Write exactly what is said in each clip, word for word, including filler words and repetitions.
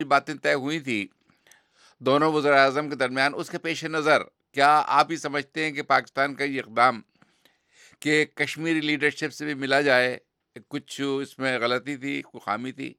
باتیں طے ہوئی تھی دونوں وزراء اعظم کے درمیان، اس کے پیش نظر کیا آپ ہی سمجھتے ہیں کہ پاکستان کا یہ اقدام کہ کشمیری لیڈرشپ سے بھی ملا جائے، کچھ اس میں غلطی تھی، کوئی خامی تھی؟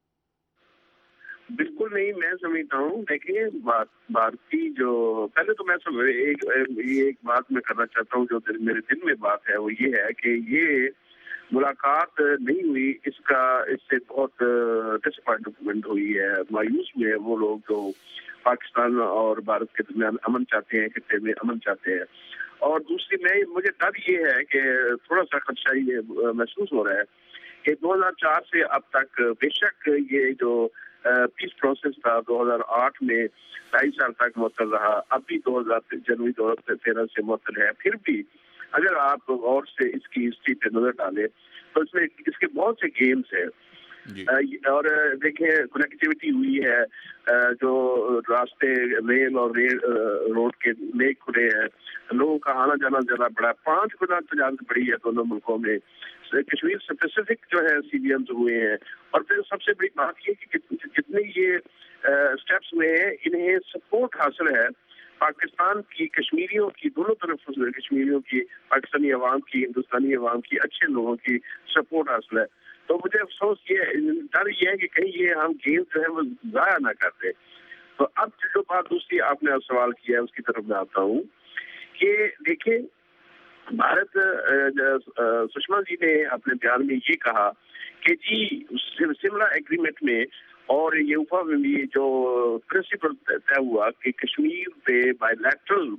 بالکل نہیں، میں سمجھتا ہوں دیکھیے بات بھارتی جو پہلے تو میں سب ایک یہ ایک بات میں کرنا چاہتا ہوں جو دل میرے دل میں بات ہے وہ یہ ہے کہ یہ ملاقات نہیں ہوئی، اس کا اس سے بہت ڈس اپوائنٹمنٹ ہوئی ہے، مایوس ہوئے ہیں وہ لوگ جو پاکستان اور بھارت کے درمیان امن چاہتے ہیں، خطے میں امن چاہتے ہیں۔ اور دوسری میں مجھے ڈر یہ ہے کہ تھوڑا سا خدشہ یہ محسوس ہو رہا ہے کہ دو ہزار چار سے اب تک بے شک یہ جو پیس پروسیس تھا دو ہزار آٹھ میں ڈھائی سال تک معطل رہا، اب بھی دو ہزار جنوری دو ہزار تیرہ سے معطل ہے، پھر بھی اگر آپ غور سے اس کی ہسٹری پہ نظر ڈالیں تو اس میں اس کے بہت سے گیمز ہیں جی اور دیکھیں کنیکٹیوٹی ہوئی ہے، جو راستے ریل اور ریل روڈ کے نئے کھلے ہیں، لوگوں کا آنا جانا زیادہ بڑا، پانچ گنا تجارت بڑی ہے دونوں ملکوں میں، کشمیر اسپیسیفک جو ہے سی بی ایمز ہوئے ہیں، اور پھر سب سے بڑی بات یہ کہ جتنے یہ اسٹیپس ہوئے ہیں انہیں سپورٹ حاصل ہے پاکستان کی، کشمیریوں کی، دونوں طرف کشمیریوں کی، پاکستانی عوام کی، ہندوستانی عوام کی، اچھے لوگوں کی سپورٹ حاصل ہے۔ تو مجھے افسوس یہ ڈر یہ ہے کہ کہیں یہ ہم گیم جو ہے وہ ضائع نہ کر دیں۔ تو اب جو بات دوسری آپ نے سوال کیا ہے اس کی طرف میں آتا ہوں کہ دیکھیں بھارت، سشما جی نے اپنے بیان میں یہ کہا کہ جی سملا ایگریمنٹ میں اور یہ اوپا میں بھی جو پرنسپل طے ہوا کہ کشمیر پہ بائی لیٹرل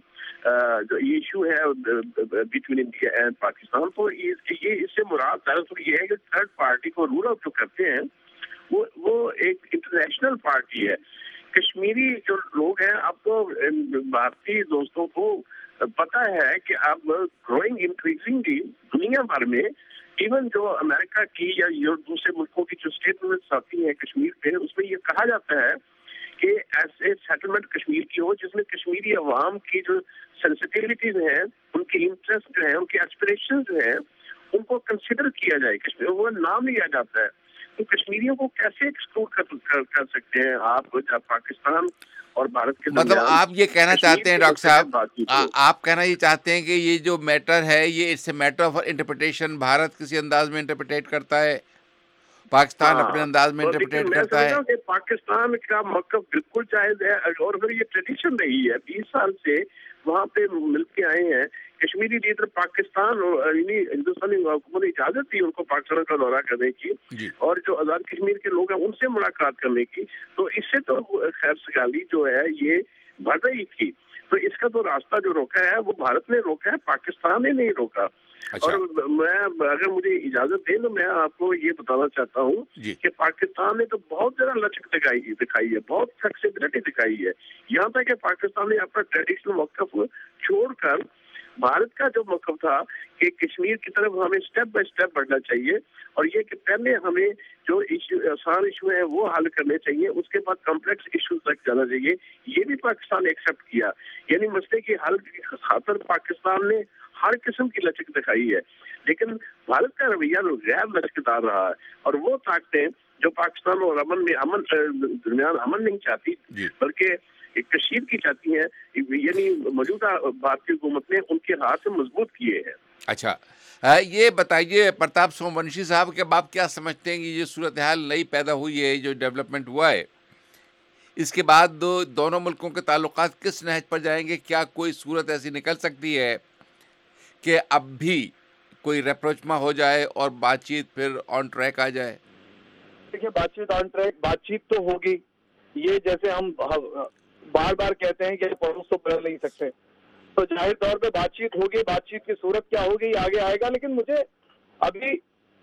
جو ایشو ہے بٹوین انڈیا اینڈ پاکستان، تو یہ اس سے مراد دراصل یہ ہے کہ تھرڈ پارٹی کو رول آؤٹ جو کرتے ہیں وہ وہ ایک انٹرنیشنل پارٹی ہے۔ کشمیری جو لوگ ہیں اب تو بھارتی دوستوں کو پتہ ہے کہ اب گروئنگ انکریزنگلی دنیا بھر میں ایون جو امریکہ کی یا دوسرے ملکوں کی جو اسٹیٹمنٹس آتی ہیں کشمیر پہ، اس میں یہ کہا جاتا ہے کہ ایسے سیٹلمنٹ کشمیر کی ہو جس میں کشمیری عوام کی جو سینسٹیوٹیز ہیں، ان کے انٹرسٹ جو ہیں، ان کے ایسپریشن جو ہیں، ان کو کنسیڈر کیا جائے، کشمیر وہ نام لیا جاتا ہے۔ تو کشمیریوں کو کیسے ایکسکلوڈ کر, کر, کر سکتے ہیں آپ جب پاکستان اور بھارت کے مطلب درمیان آپ یہ کہنا چاہتے ہیں ڈاکٹر صاحب، ہو؟ آپ کہنا یہ چاہتے ہیں کہ یہ جو میٹر ہے یہ it's a matter of interpretation, Bharat کسی انداز میں انٹرپریٹ کرتا ہے، پاکستان اپنے ہاں، انداز میں تو لیکن انٹرپریٹ میں کرتا سمجھتا ہے۔ ہوں کہ پاکستان کا موقف بالکل جائز ہے، اور پھر یہ ٹریڈیشن رہی ہے بیس سال سے وہاں پہ مل کے آئے ہیں کشمیری لیڈر پاکستان، یعنی ہندوستانی حکومت نے اجازت دی ان کو پاکستان کا دورہ کرنے کی جی اور جو آزاد کشمیر کے لوگ ہیں ان سے ملاقات کرنے کی، تو اس سے تو خیر سگالی جو ہے یہ بڑھ رہی تھی۔ تو اس کا تو راستہ جو روکا ہے وہ بھارت نے روکا ہے، پاکستان نے نہیں روکا۔ اور میں اگر مجھے اجازت دیں تو میں آپ کو یہ بتانا چاہتا ہوں جی کہ پاکستان نے تو بہت زیادہ لچک دکھائی دکھائی ہے، بہت فلیکسیبلٹی دکھائی ہے، یہاں تک کہ پاکستان نے اپنا ٹریڈیشنل موقف چھوڑ کر بھارت کا جو موقف تھا کہ کشمیر کی طرف ہمیں اسٹیپ بائی اسٹیپ بڑھنا چاہیے، اور یہ کہ پہلے ہمیں جو ایشو آسان ایشو ہیں وہ حل کرنے چاہیے، اس کے بعد کمپلیکس ایشو تک جانا چاہیے، یہ بھی پاکستان نے ایکسیپٹ کیا۔ یعنی مسئلے کی حل کی خاطر پاکستان نے ہر قسم کی لچک دکھائی ہے، لیکن بھارت کا رویہ غیر لچکدار رہا ہے، اور وہ طاقتیں جو پاکستان اور امن میں امن درمیان امن نہیں چاہتی بلکہ ایک کشید کی چاہتی ہیں، یعنی موجودہ بھارتی حکومت نے ان کے ہاتھ مضبوط کیے ہیں۔ اچھا، یہ بتائیے پرتاپ سوم ونشی صاحب کہ آپ کیا سمجھتے ہیں کہ یہ صورتحال نئی پیدا ہوئی ہے، جو ڈیولپمنٹ ہوا ہے، اس کے بعد دو دونوں ملکوں کے تعلقات کس نہج پر جائیں گے؟ کیا کوئی صورت ایسی نکل سکتی ہے کہ اب بھی کوئی ریپروچما ہو جائے اور بات چیت پھر آن ٹریک آ جائے؟ دیکھیے بات چیت آن ٹریک بات چیت تو ہوگی، یہ جیسے ہم بار بار کہتے ہیں کہ پڑوس تو بدل نہیں سکتے، تو ظاہر طور پہ بات چیت ہوگی، بات چیت کی صورت کیا ہوگی آگے آئے گا، لیکن مجھے ابھی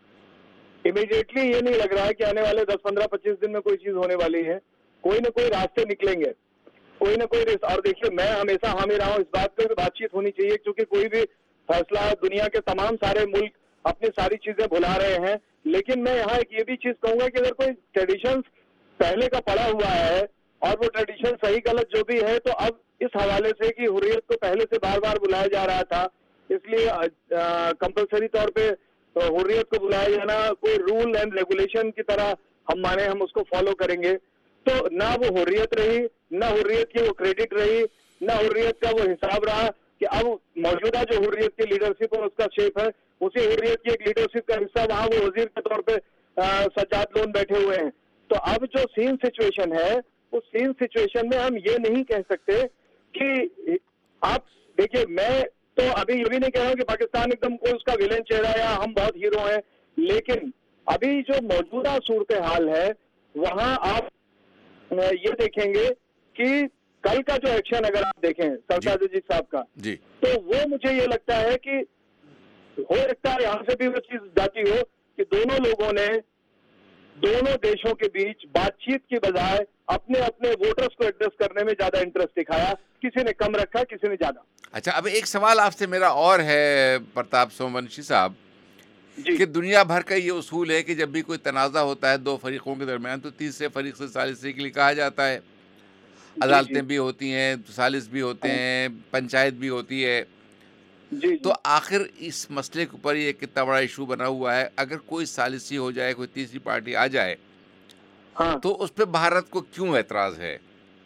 امیڈیٹلی یہ نہیں لگ رہا ہے کہ آنے والے دس پندرہ پچیس دن میں کوئی چیز ہونے والی ہے، کوئی نہ کوئی راستے نکلیں گے، کوئی نہ کوئی ریس۔ اور دیکھیے میں ہمیشہ حامی رہا ہوں اس بات پہ کہ بات چیت ہونی چاہیے، کیونکہ کوئی بھی فیصلہ دنیا کے تمام سارے ملک اپنی ساری چیزیں بھلا رہے ہیں، لیکن میں یہاں ایک یہ بھی چیز کہوں گا کہ اگر کوئی ٹریڈیشنز پہلے کا پڑا ہوا ہے اور وہ ٹریڈیشن صحیح غلط جو بھی ہے، تو اب اس حوالے سے کہ حریت کو پہلے سے بار بار بلایا جا رہا تھا، اس لیے کمپلسری طور پہ حریت کو بلایا جانا کوئی رول اینڈ ریگولیشن کی طرح ہم مانے ہم اس کو فالو کریں گے، تو نہ وہ حریت رہی، نہ حریت کی وہ کریڈٹ رہی، نہ حریت کا وہ حساب رہا کہ اب موجودہ جو حریت کی لیڈرشپ اور اس کا شیپ ہے، اسی حریت کی ایک لیڈرشپ کا حصہ وہاں وہ وزیر کے طور پہ سجاد لون بیٹھے ہوئے ہیں. تو اب جو سین سچویشن ہے اس سین سچویشن میں ہم یہ نہیں کہہ سکتے کہ آپ دیکھیے، میں تو ابھی یہ بھی نہیں کہہ رہا ہوں کہ پاکستان ایک دم کوئی اس کا ویلن چہرہ ہے یا ہم بہت ہیرو ہیں، لیکن ابھی جو موجودہ صورتحال ہے وہاں آپ یہ دیکھیں گے کہ کل کا جو ایکشن اگر آپ دیکھیں سرفراز عزیز صاحب کا، جی تو وہ مجھے یہ لگتا ہے کہ ہو سکتا ہے یہاں سے بھی وہ چیز جاتی ہو کہ دونوں لوگوں نے دونوں دیشوں کے بیچ بات چیت کی بجائے اپنے اپنے ووٹرز کو ایڈریس کرنے میں زیادہ انٹرسٹ دکھایا، کسی نے کم رکھا کسی نے زیادہ. اچھا، اب ایک سوال آپ سے میرا اور ہے پرتاپ سومونشی صاحب، جی کہ دنیا بھر کا یہ اصول ہے کہ جب بھی کوئی تنازع ہوتا ہے دو فریقوں کے درمیان تو تیسرے فریق سے ثالثی کے لیے کہا جاتا ہے. عدالتیں بھی ہوتی ہیں، ثالث بھی ہوتے ہیں، پنچایت بھی ہوتی ہے. جی تو آخر اس مسئلے کے اوپر یہ کتنا بڑا ایشو بنا ہوا ہے، اگر کوئی ثالثی ہو جائے، کوئی تیسری پارٹی آ جائے ہاں تو اس پہ بھارت کو کیوں اعتراض ہے؟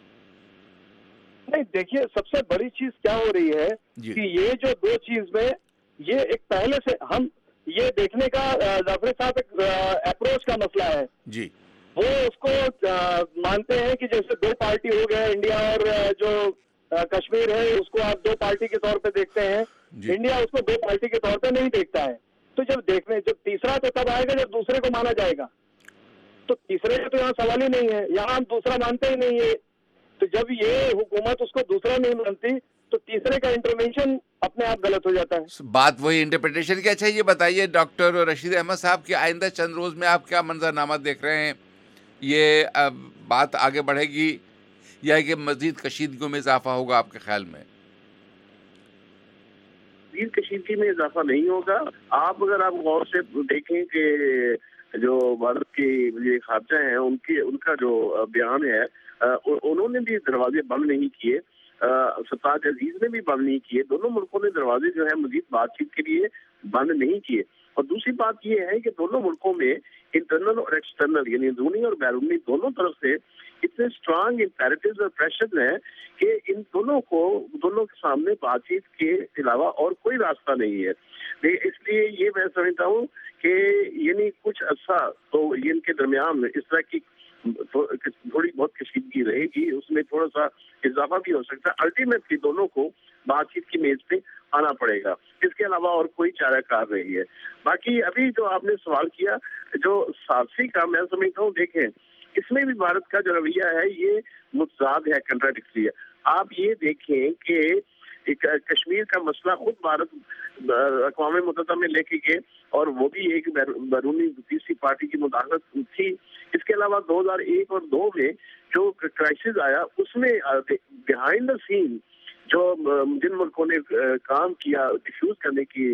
نہیں دیکھیے، سب سے بڑی چیز کیا ہو رہی ہے جی کہ یہ جو دو چیز میں یہ ایک پہلے سے ہم یہ دیکھنے کا ظفر صاحب ایک اپروچ کا مسئلہ ہے. جی وہ اس کو مانتے ہیں کہ جیسے دو پارٹی ہو گئے انڈیا اور جو کشمیر ہے اس کو آپ دو پارٹی کے طور پہ دیکھتے ہیں. جی انڈیا اس کو دو پارٹی کے طور پہ نہیں دیکھتا ہے. تو جب دیکھنے جب تیسرا تو تب آئے گا جب دوسرے کو مانا جائے گا. تو تیسرے کا تو یہاں سوال ہی نہیں ہے، یہاں ہم دوسرا مانتے ہی نہیں ہے. تو جب یہ حکومت اس کو دوسرا نہیں مانتی تو تیسرے کا انٹرونشن اپنے آپ غلط ہو جاتا ہے. بات وہی انٹرپریٹیشن کی. اچھا یہ بتائیے ڈاکٹر رشید احمد صاحب کہ آئندہ چند روز میں آپ کیا منظرنامہ دیکھ رہے ہیں؟ یہ بات آگے بڑھے گی یا کہ مزید کشیدگیوں میں اضافہ ہوگا آپ کے خیال میں؟ مزید کشیدگی میں اضافہ نہیں ہوگا. آپ اگر آپ غور سے دیکھیں کہ جو بھارت کی یہ خارجہ ہیں ان کی ان کا جو بیان ہے، انہوں نے بھی دروازے بند نہیں کیے، سرفراز عزیز نے بھی بند نہیں کیے. دونوں ملکوں نے دروازے جو ہے مزید بات چیت کے لیے بند نہیں کیے. اور دوسری بات یہ ہے کہ دونوں ملکوں میں انٹرنل اور ایکسٹرنل یعنی اندرونی اور بیرونی دونوں طرف سے اتنے اسٹرانگ امپیرٹیوز اور پریشر ہیں کہ ان دونوں کو دونوں کے سامنے بات چیت کے علاوہ اور کوئی راستہ نہیں ہے. اس لیے یہ میں سمجھتا ہوں کہ یعنی کچھ عرصہ تو ان کے درمیان اس طرح کی تھوڑی بہت کشیدگی رہے گی، اس میں تھوڑا سا اضافہ بھی ہو سکتا ہے. الٹیمیٹلی دونوں کو بات چیت کی میز پہ آنا پڑے گا، اس کے علاوہ اور کوئی چارہ کار نہیں ہے. باقی ابھی جو آپ نے سوال کیا جو ثالثی کا، میں سمجھتا ہوں دیکھیں اس میں بھی بھارت کا جو رویہ ہے یہ متضاد ہے، کنٹراڈکٹری ہے. آپ یہ دیکھیں کہ کشمیر کا مسئلہ خود بھارت اقوام متحدہ میں لے کے گئے اور وہ بھی ایک بیرونی تیسری پارٹی کی مداخلت تھی. اس کے علاوہ دو ہزار ایک اور دو میں جو کرائسس آیا اس میں بیہائنڈ دا سین جو جن ملکوں نے کام کیا ڈیفیوز کرنے کی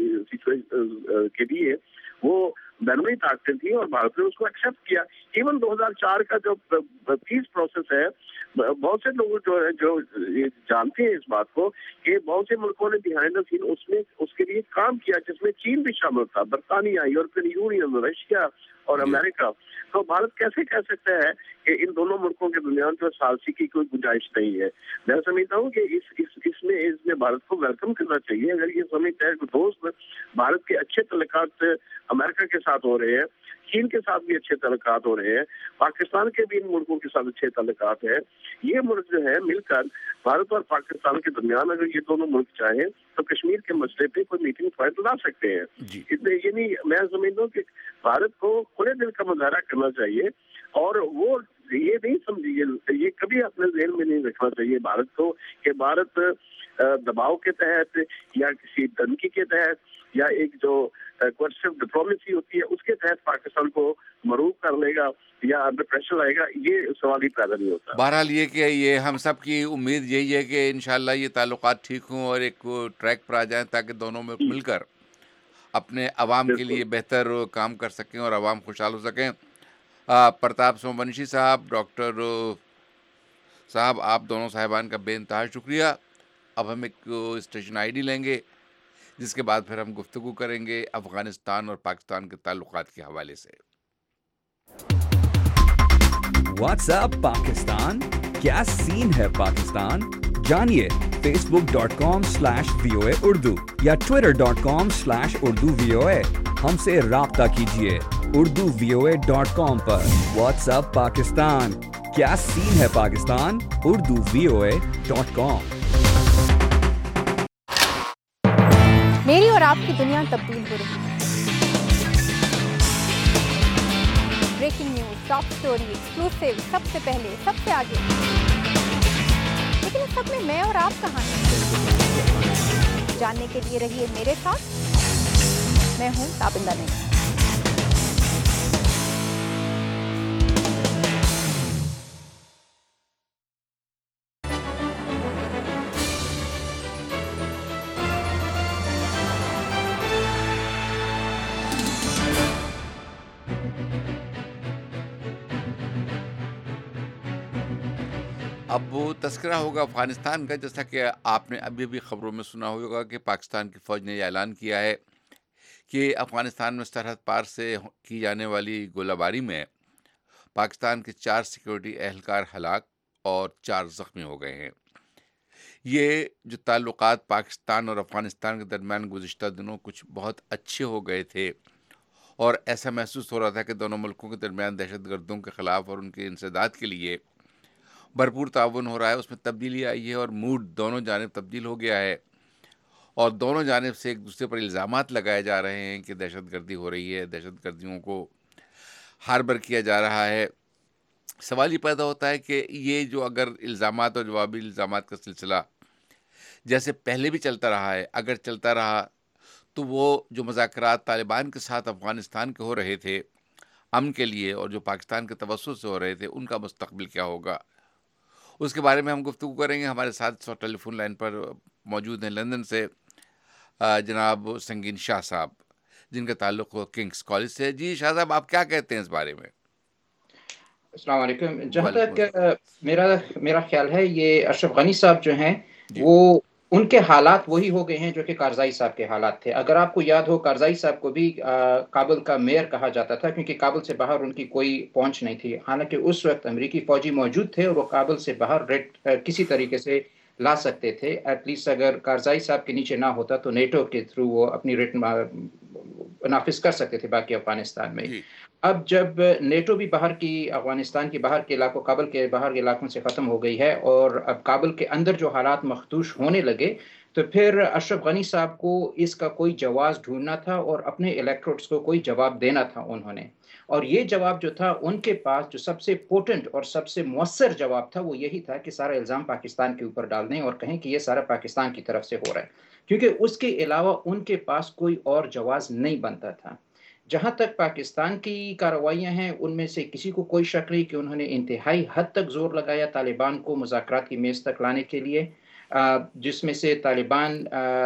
کے لیے وہ بیرونی طاقتیں تھیں اور بھارت نے اس کو ایکسیپٹ کیا. ایون دو ہزار چار کا جو پیس پروسیس ہے، بہت سے لوگ جو ہے جو جانتے ہیں اس بات کو کہ بہت سے ملکوں نے بیہائنڈ دا سین اس میں اس کے لیے کام کیا، جس میں چین بھی شامل تھا، برطانیہ، یورپین یونین، رشیا اور امریکہ. تو بھارت کیسے کہہ سکتا ہے کہ ان دونوں ملکوں کے درمیان جو ثالثی کی کوئی گنجائش نہیں ہے؟ میں سمجھتا ہوں کہ اس اس اس میں اس میں بھارت کو ویلکم کرنا چاہیے. اگر یہ سمجھتا ہے کہ دوست بھارت کے اچھے تعلقات امریکہ کے ساتھ ہو رہے ہیں، چین کے ساتھ بھی اچھے تعلقات ہو رہے ہیں، پاکستان کے بھی ان ملکوں کے ساتھ اچھے تعلقات ہیں، یہ ملک جو ہے مل کر بھارت اور پاکستان کے درمیان اگر یہ دونوں ملک چاہیں تو کشمیر کے مسئلے پہ کوئی میٹنگ پوائنٹ لا سکتے ہیں. یعنی میں سمجھتا ہوں کہ بھارت کو کھلے دل کا مظاہرہ کرنا چاہیے اور وہ یہ نہیں سمجھیے، یہ کبھی اپنے ذہن میں نہیں رکھنا چاہیے بھارت کو کہ بھارت دباؤ کے تحت یا کسی دھمکی کے تحت یا ایک جو کوئرسو ڈپلومیسی ہوتی ہے اس کے تحت پاکستان کو مروب کر لے گا یا انڈر پریشر آئے گا. یہ سوال ہی پیدا نہیں ہوتا. بہرحال یہ کہ یہ ہم سب کی امید یہی ہے کہ انشاءاللہ یہ تعلقات ٹھیک ہوں اور ایک ٹریک پر آ جائیں تاکہ دونوں میں مل کر اپنے عوام کے لیے بہتر کام کر سکیں اور عوام خوشحال ہو سکیں. پرتاپ سومونشی صاحب، ڈاکٹر صاحب، آپ دونوں صاحبان کا بے انتہا شکریہ. اب ہم ایک اسٹیشن آئی ڈی لیں گے جس کے بعد پھر ہم گفتگو کریں گے افغانستان اور پاکستان کے تعلقات کے حوالے سے. واٹس ایپ پاکستان، کیا سین ہے پاکستان؟ جانیے Facebook dot com slash V O A Urdu یا Twitter dot com slash Urdu V O A. ہم سے رابطہ کیجیے Urdu V O A dot com پر. واٹس ایپ پاکستان، کیا سین ہے Pakistan? Urdu V O A dot com. میری اور آپ کی دنیا تبدیل ہو رہی ہے. Breaking news, top story, exclusive, سب سے پہلے، سب سے آگے. لیکن اس سب میں میں اور آپ کہاں ہیں؟ جاننے کے لیے رہیے میرے ساتھ. میں ہوں تابندہ نہیں. اب وہ تذکرہ ہوگا افغانستان کا. جیسا کہ آپ نے ابھی بھی خبروں میں سنا ہوگا کہ پاکستان کی فوج نے یہ اعلان کیا ہے کہ افغانستان میں سرحد پار سے کی جانے والی گولہ باری میں پاکستان کے چار سیکورٹی اہلکار ہلاک اور چار زخمی ہو گئے ہیں. یہ جو تعلقات پاکستان اور افغانستان کے درمیان گزشتہ دنوں کچھ بہت اچھے ہو گئے تھے اور ایسا محسوس ہو رہا تھا کہ دونوں ملکوں کے درمیان دہشت گردوں کے خلاف اور ان کے انسداد کے لیے بھرپور تعاون ہو رہا ہے، اس میں تبدیلی آئی ہے اور موڈ دونوں جانب تبدیل ہو گیا ہے اور دونوں جانب سے ایک دوسرے پر الزامات لگائے جا رہے ہیں کہ دہشت گردی ہو رہی ہے، دہشت گردیوں کو ہاربر کیا جا رہا ہے. سوال یہ پیدا ہوتا ہے کہ یہ جو اگر الزامات اور جوابی الزامات کا سلسلہ جیسے پہلے بھی چلتا رہا ہے، اگر چلتا رہا تو وہ جو مذاکرات طالبان کے ساتھ افغانستان کے ہو رہے تھے امن کے لیے اور جو پاکستان کے توسط سے ہو رہے تھے، ان کا مستقبل کیا ہوگا، اس کے بارے میں ہم گفتگو کریں گے. ہمارے ساتھ سو ٹیلی فون لائن پر موجود ہیں لندن سے جناب سنگین شاہ صاحب، جن کا تعلق کنگس کالج سے. جی شاہ صاحب، آپ کیا کہتے ہیں اس بارے میں؟ السلام علیکم. جہاں تک میرا میرا خیال ہے، یہ اشرف غنی صاحب جو ہیں وہ ان کے حالات وہی ہو گئے ہیں جو کہ کارزائی صاحب کے حالات تھے. اگر آپ کو یاد ہو، کارزائی صاحب کو بھی کابل کا میئر کہا جاتا تھا کیونکہ کابل سے باہر ان کی کوئی پہنچ نہیں تھی. حالانکہ اس وقت امریکی فوجی موجود تھے اور وہ کابل سے باہر ریٹ کسی طریقے سے لا سکتے تھے. ایٹ لیسٹ اگر کارزائی صاحب کے نیچے نہ ہوتا تو نیٹو کے تھرو وہ اپنی ریٹ نافذ کر سکتے تھے باقی افغانستان میں. اب جب نیٹو بھی باہر کی افغانستان کے باہر کے علاقوں، کابل کے باہر کے علاقوں سے ختم ہو گئی ہے اور اب کابل کے اندر جو حالات مخدوش ہونے لگے، تو پھر اشرف غنی صاحب کو اس کا کوئی جواز ڈھونڈنا تھا اور اپنے الیکٹروٹس کو کوئی جواب دینا تھا انہوں نے. اور یہ جواب جو تھا ان کے پاس، جو سب سے پوٹنٹ اور سب سے مؤثر جواب تھا، وہ یہی تھا کہ سارا الزام پاکستان کے اوپر ڈال دیں اور کہیں کہ یہ سارا پاکستان کی طرف سے ہو رہا ہے، کیونکہ اس کے علاوہ ان کے پاس کوئی اور جواز نہیں بنتا تھا. جہاں تک پاکستان کی کارروائیاں ہیں، ان میں سے کسی کو کوئی شک نہیں کہ انہوں نے انتہائی حد تک زور لگایا طالبان کو مذاکرات کی میز تک لانے کے لیے، جس میں سے طالبان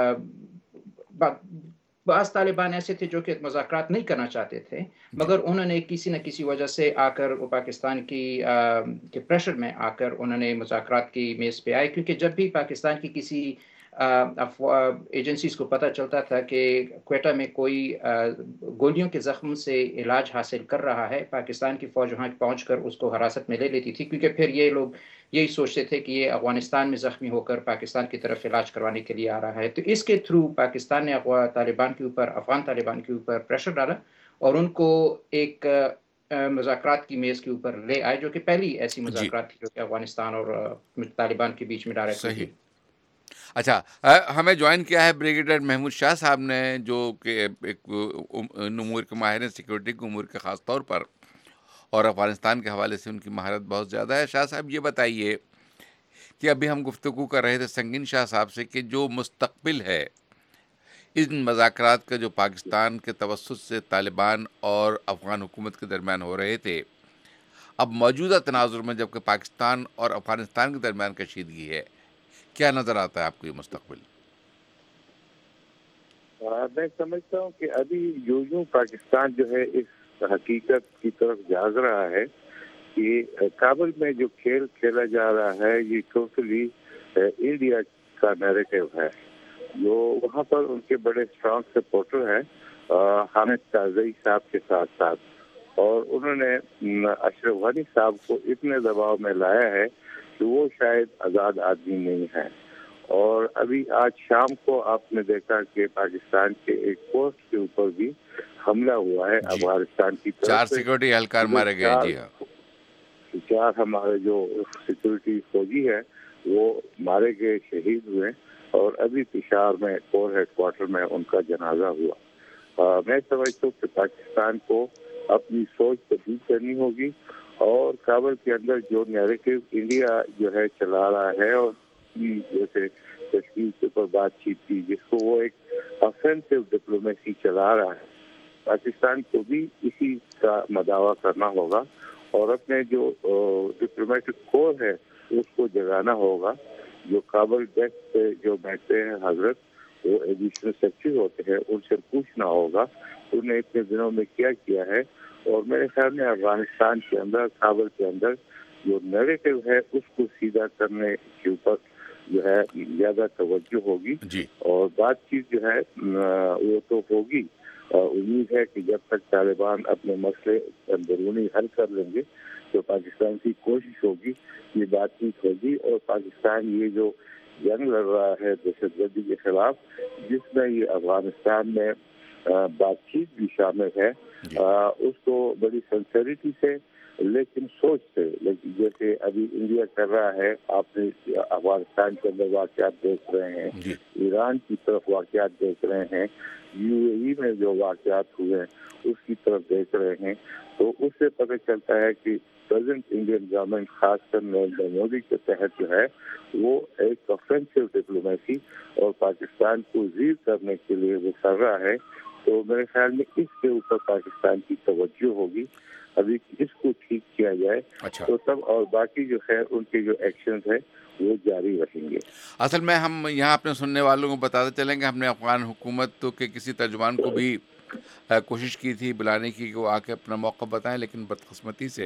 بعض طالبان ایسے تھے جو کہ مذاکرات نہیں کرنا چاہتے تھے، مگر انہوں نے کسی نہ کسی وجہ سے آ کر وہ پاکستان کی کے پریشر میں آ کر انہوں نے مذاکرات کی میز پہ آئے. کیونکہ جب بھی پاکستان کی کسی ایجنسیز کو پتہ چلتا تھا کہ کوئٹہ میں کوئی گولیوں کے زخم سے علاج حاصل کر رہا ہے، پاکستان کی فوج وہاں پہنچ کر اس کو حراست میں لے لیتی تھی، کیونکہ پھر یہ لوگ یہی سوچتے تھے کہ یہ افغانستان میں زخمی ہو کر پاکستان کی طرف علاج کروانے کے لیے آ رہا ہے. تو اس کے تھرو پاکستان نے طالبان کے اوپر افغان طالبان کے اوپر پریشر ڈالا اور ان کو ایک مذاکرات کی میز کے اوپر لے آئے، جو کہ پہلی ایسی مذاکرات تھی جو کہ افغانستان اور طالبان کے بیچ میں ڈائریکٹ ہوئی. اچھا، ہمیں جوائن کیا ہے بریگیڈیئر محمود شاہ صاحب نے، جو کہ ایک امور کے ماہر ہیں، سیکورٹی کے امور کے خاص طور پر، اور افغانستان کے حوالے سے ان کی مہارت بہت زیادہ ہے. شاہ صاحب یہ بتائیے کہ ابھی ہم گفتگو کر رہے تھے سنگین شاہ صاحب سے کہ جو مستقبل ہے ان مذاکرات کا جو پاکستان کے توسط سے طالبان اور افغان حکومت کے درمیان ہو رہے تھے، اب موجودہ تناظر میں جب کہ پاکستان اور افغانستان کے درمیان کشیدگی ہے، کیا نظر آتا ہے آپ کو یہ مستقبل؟ میں سمجھتا ہوں کہ ابھی یوں یوں پاکستان جو ہے اس حقیقت کی طرف جاگ رہا ہے کہ کابل میں جو کھیل کھیلا جا رہا ہے یہ ٹوٹلی انڈیا کا نیریٹو ہے، جو وہاں پر ان کے بڑے اسٹرانگ سپورٹر ہیں حامد کارزائی صاحب کے ساتھ ساتھ، اور انہوں نے اشرف غنی صاحب کو اتنے دباؤ میں لایا ہے کہ وہ شاید آزاد آدمی نہیں ہے. اور ابھی آج شام کو آپ نے دیکھا کہ پاکستان کے ایک پوسٹ کے اوپر بھی حملہ ہوا ہے افغانستان کی طرف سے. چار سیکورٹی اہلکار مارے گئے. جی ہاں, چار ہمارے جو سیکورٹی فوجی ہے وہ مارے گئے, شہید ہوئے, اور ابھی پشاور میں کور ہیڈ کوارٹر میں ان کا جنازہ ہوا. آ, میں سمجھتا ہوں کہ پاکستان کو اپنی سوچ تبدیل کرنی ہوگی, اور کابل کے اندر جو نیریٹو انڈیا جو ہے چلا رہا ہے, اور جیسے کشمیر کے اوپر بات چیت کی جس کو وہ ایک افینسو ڈپلومیسی چلا رہا ہے, پاکستان کو بھی اسی کا مداوا کرنا ہوگا اور اپنے جو ڈپلومیٹک کور ہے اس کو جگانا ہوگا. جو کابل ڈیسک پہ جو بیٹھتے ہیں حضرت, وہ ایڈیشنل سیکرٹری ہوتے ہیں, ان سے پوچھنا ہوگا انہوں نے اتنے دنوں میں کیا کیا ہے. اور میرے خیال میں افغانستان کے اندر, کابل کے اندر جو نیریٹو ہے اس کو سیدھا کرنے کے اوپر جو ہے زیادہ توجہ ہوگی. جی, اور بات چیت جو ہے وہ تو ہوگی. امید ہے کہ جب تک طالبان اپنے مسئلے اندرونی حل کر لیں گے تو پاکستان کی کوشش ہوگی یہ بات چیت ہوگی, اور پاکستان یہ جو جنگ لڑ رہا ہے دہشت گردی کے خلاف, جس میں یہ افغانستان میں بات چیت بھی شامل ہے, اس کو بڑی سنسیریٹی سے لیکن سوچ سے, لیکن جیسے ابھی انڈیا کر رہا ہے, آپ نے افغانستان کے اندر واقعات دیکھ رہے ہیں, ایران کی طرف واقعات دیکھ رہے ہیں, یو اے ای میں جو واقعات ہوئے ہیں اس کی طرف دیکھ رہے ہیں, تو اس سے پتہ چلتا ہے کہ پریزنٹ انڈین گورنمنٹ خاص کر نریندر مودی کے تحت جو ہے وہ ایک افینسو ڈپلومیسی اور پاکستان کو زیر کرنے کے لیے وہ کر رہا ہے. تو میرے خیال میں اس کے اوپر پاکستان کی توجہ ہوگی. ابھی اس کو ٹھیک کیا جائے اچھا. تو تب اور باقی جو ہے ان کے جو ایکشنز ہیں وہ جاری رہیں گے. اصل میں ہم یہاں اپنے سننے والوں کو بتاتے چلیں گے, ہم نے افغان حکومت کے کسی ترجمان کو بھی کوشش کی تھی بلانے کی کہ وہ آ کے اپنا موقف بتائیں, لیکن بدقسمتی سے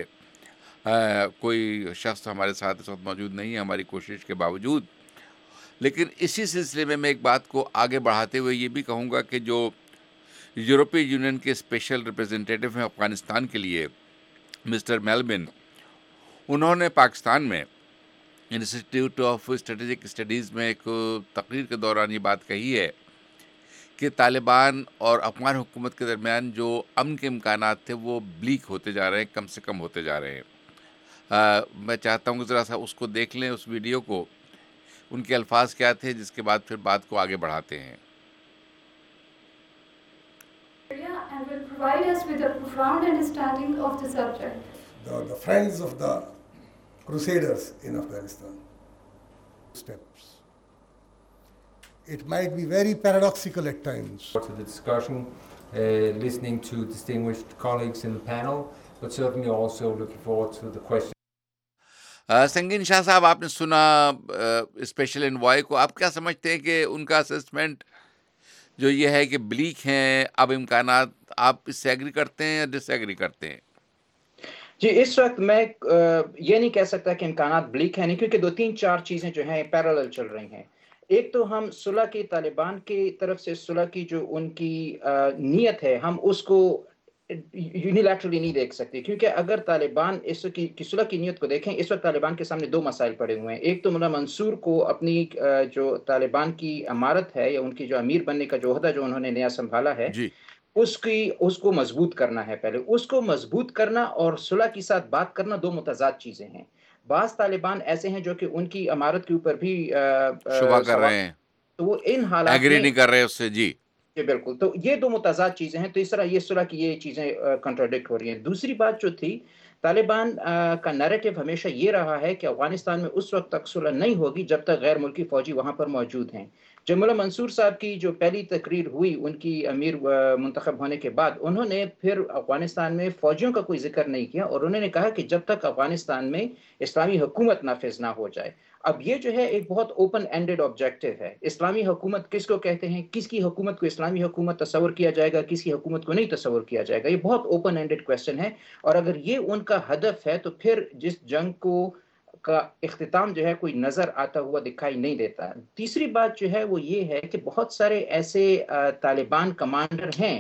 کوئی شخص ہمارے ساتھ اس وقت موجود نہیں ہے ہماری کوشش کے باوجود. لیکن اسی سلسلے میں میں ایک بات کو آگے بڑھاتے ہوئے یہ بھی کہوں گا کہ جو یورپی یونین کے اسپیشل ریپریزنٹیٹیو ہیں افغانستان کے لیے, مسٹر میلبن, انہوں نے پاکستان میں انسٹیٹیوٹ آف اسٹریٹجک اسٹڈیز میں ایک تقریر کے دوران یہ بات کہی ہے کہ طالبان اور افغان حکومت کے درمیان جو امن کے امکانات تھے وہ بلیک ہوتے جا رہے ہیں, کم سے کم ہوتے جا رہے ہیں. آ, میں چاہتا ہوں کہ ذرا سا اس کو دیکھ لیں, اس ویڈیو کو, ان کے الفاظ کیا تھے, جس کے بعد پھر بات کو آگے بڑھاتے ہیں. And will provide us with a profound understanding of the subject. The, the friends of the Crusaders in Afghanistan. Steps. It might be very paradoxical at times. To the discussion, uh, listening to distinguished colleagues in the panel, but certainly also looking forward to the question. سنگین شاہ صاحب, آپ نے سنا special envoy کو, آپ کیا سمجھتے ہیں کہ ان کا اسسمنٹ جو یہ ہے کہ بلیک ہیں اب امکانات, آپ اس سے ایگری کرتے ہیں یا ڈس ایگری کرتے ہیں؟ جی, اس وقت میں یہ نہیں کہہ سکتا کہ امکانات بلیک ہیں, نہیں, کیونکہ دو تین چار چیزیں جو ہیں پیرالل چل رہی ہیں. ایک تو ہم صلح کی, طالبان کی طرف سے صلح کی جو ان کی نیت ہے, ہم اس کو یونیلیٹرلی نہیں دیکھ سکتے, کیونکہ اگر طالبان اس کی صلح کی نیت کو دیکھیں, اس وقت طالبان کے سامنے دو مسائل پڑے ہوئے ہیں. ایک تو مولا منصور کو اپنی جو طالبان کی امارت ہے یا ان کی جو امیر بننے کا جو عہدہ جو انہوں نے نیا سنبھالا ہے, جی, اس کی اس کو مضبوط کرنا ہے. پہلے اس کو مضبوط کرنا اور صلح کے ساتھ بات کرنا دو متضاد چیزیں ہیں. بعض طالبان ایسے ہیں جو کہ ان کی امارت کے اوپر بھی شبہ کر رہے ہیں, تو وہ ان حالات ایگری نہیں کر رہے اس سے. جی جی بالکل, تو یہ دو متضاد چیزیں ہیں. تو اس طرح یہ صلح کی یہ چیزیں کنٹراڈکٹ ہو رہی ہیں. دوسری بات جو تھی, طالبان کا نیریٹو ہمیشہ یہ رہا ہے کہ افغانستان میں اس وقت تک صلح نہیں ہوگی جب تک غیر ملکی فوجی وہاں پر موجود ہیں. جب مولا منصور صاحب کی جو پہلی تقریر ہوئی ان کی امیر منتخب ہونے کے بعد, انہوں نے پھر افغانستان میں فوجیوں کا کوئی ذکر نہیں کیا, اور انہوں نے کہا کہ جب تک افغانستان میں اسلامی حکومت نافذ نہ ہو جائے. اب یہ جو ہے ایک بہت اوپن اینڈڈ آبجیکٹو ہے. اسلامی حکومت کس کو کہتے ہیں, کس کی حکومت کو اسلامی حکومت تصور کیا جائے گا, کس کی حکومت کو نہیں تصور کیا جائے گا, یہ بہت اوپن اینڈڈ کویسچن ہے. اور اگر یہ ان کا ہدف ہے تو پھر جس جنگ کو کا اختتام جو ہے کوئی نظر آتا ہوا دکھائی نہیں دیتا. تیسری بات جو ہے وہ یہ ہے کہ بہت سارے ایسے طالبان کمانڈر ہیں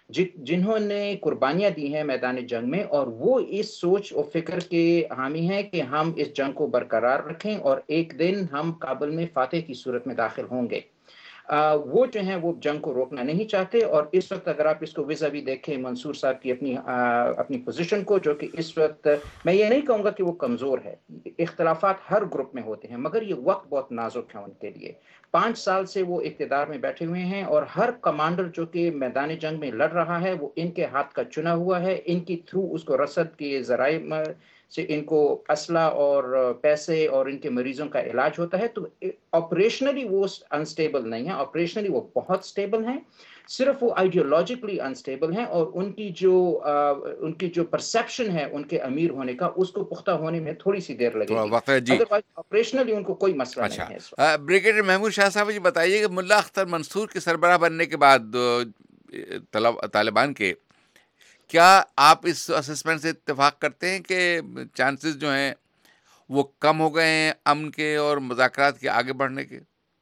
جنہوں نے قربانیاں دی ہیں میدان جنگ میں، اور وہ اس سوچ و فکر کے حامی ہیں کہ ہم اس جنگ کو برقرار رکھیں اور ایک دن ہم کابل میں فاتح کی صورت میں داخل ہوں گے۔ وہ جو ہیں وہ جنگ کو روکنا نہیں چاہتے، اور اس وقت اگر آپ اس کو ویزا بھی دیکھیں منصور صاحب کی اپنی اپنی پوزیشن کو، جو کہ اس وقت میں یہ نہیں کہوں گا کہ وہ کمزور ہے، اختلافات ہر گروپ میں ہوتے ہیں، مگر یہ وقت بہت نازک ہے ان کے لیے۔ پانچ سال سے وہ اقتدار میں بیٹھے ہوئے ہیں، اور ہر کمانڈر جو کہ میدان جنگ میں لڑ رہا ہے وہ ان کے ہاتھ کا چنا ہوا ہے، ان کی تھرو اس کو رسد کے ذرائع سے ان کو اسلحہ اور پیسے اور ان کے مریضوں کا علاج ہوتا ہے۔ تو آپریشنلی وہ انسٹیبل نہیں ہیں، آپریشنلی وہ بہت سٹیبل ہیں، صرف وہ آئیڈیولوجیکلی انسٹیبل ہیں، اور ان کی جو ان کی جو پرسیپشن ہے ان کے امیر ہونے کا، اس کو پختہ ہونے میں تھوڑی سی دیر لگے گی، جی۔ آپریشنلی ان کو کوئی مسئلہ اچھا نہیں ہے۔ بریگیڈیئر محمود شاہ صاحب یہ بتائیے کہ ملا اختر منصور کے سربراہ بننے کے بعد طالبان کے، کیا آپ اس اسسمنٹ سے اتفاق کرتے ہیں کہ چانسز جو ہیں وہ کم ہو گئے ہیں امن کے اور مذاکرات کے آگے بڑھنے کے؟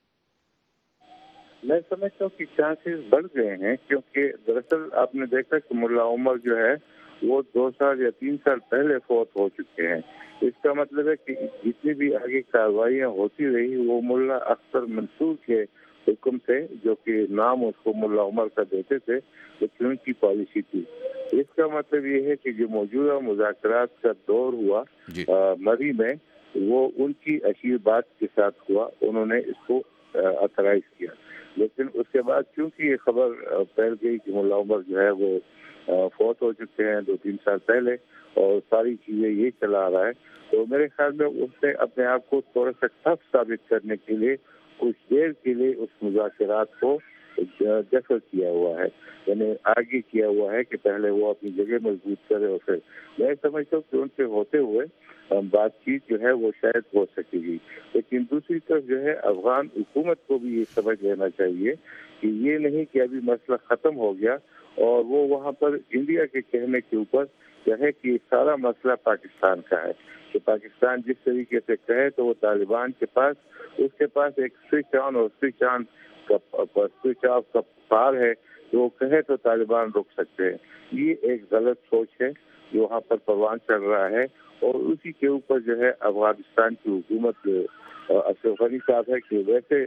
میں سمجھتا ہوں کہ چانسز بڑھ گئے ہیں، کیونکہ دراصل آپ نے دیکھا کہ ملا عمر جو ہے وہ دو سال یا تین سال پہلے فوت ہو چکے ہیں۔ اس کا مطلب ہے کہ جتنی بھی آگے کارروائیاں ہوتی رہی وہ ملا اختر منصور کے حکم سے، جو کہ نام اس کو ملا عمر کا دیتے تھے، لیکن ان کی پالیسی تھی۔ اس کا مطلب یہ ہے کہ جو موجودہ مذاکرات کا دور ہوا مری میں، وہ ان کی اشیر بات کے ساتھ ہوا، انہوں نے اس کو اترائز کیا، لیکن اس کے بعد چونکہ یہ خبر پھیل گئی کہ ملا عمر جو ہے وہ فوت ہو چکے ہیں دو تین سال پہلے، اور ساری چیزیں یہ چلا رہا ہے، تو میرے خیال میں اس نے اپنے آپ کو تھوڑا سا ٹف ثابت کرنے کے لیے کچھ دیر کے لیے اس مذاکرات کو دفع کیا ہوا ہے، یعنی آگے کیا ہوا ہے کہ پہلے وہ اپنی جگہ مضبوط کرے، اور پھر میں سمجھتا ہوں کہ ان سے ہوتے ہوئے بات چیت جو ہے وہ شاید ہو سکے گی۔ لیکن دوسری طرف جو ہے افغان حکومت کو بھی یہ سمجھ لینا چاہیے کہ یہ نہیں کہ ابھی مسئلہ ختم ہو گیا اور وہ وہاں پر انڈیا کے کہنے کے اوپر جو ہے کہ سارا مسئلہ پاکستان کا ہے، کہ پاکستان جس طریقے سے کہے تو وہ طالبان کے پاس اس کے پاس ایک سوئچ آن اور سوئچ آن کا سوئچ آف کا پار ہے، جو وہ کہے تو طالبان رک سکتے ہیں۔ یہ ایک غلط سوچ ہے جو وہاں پر پروان چڑھ رہا ہے، اور اسی کے اوپر جو ہے افغانستان کی حکومت اشرف غنی صاحب ہے کہ ویسے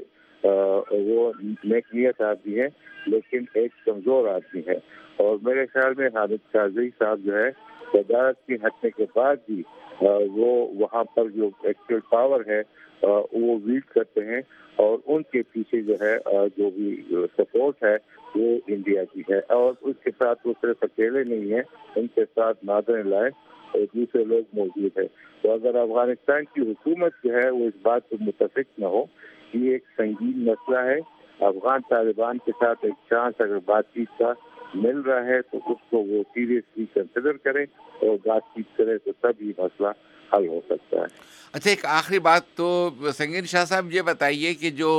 وہ نیک نیت آدمی ہے لیکن ایک کمزور آدمی ہے، اور میرے خیال میں حامد کارزئی صاحب جو ہے صدارت کی ہٹنے کے بعد بھی وہ وہاں پر جو ایکچوئل پاور ہے وہ ویلڈ کرتے ہیں، اور ان کے پیچھے جو ہے جو بھی سپورٹ ہے وہ انڈیا کی ہے، اور اس کے ساتھ وہ صرف اکیلے نہیں ہیں، ان کے ساتھ نادر لائے اور دوسرے لوگ موجود ہیں۔ تو اگر افغانستان کی حکومت جو ہے وہ اس بات پر متفق نہ ہو کہ یہ ایک سنگین مسئلہ ہے، افغان طالبان کے ساتھ ایک چانس اگر بات چیت کا مل رہا ہے تو اس کو وہ سیریسلی کنسیڈر کریں اور بات چیت کریں، تو تب یہ مسئلہ حل ہو سکتا ہے۔ اچھا ایک آخری بات تو سنگین شاہ صاحب یہ بتائیے کہ جو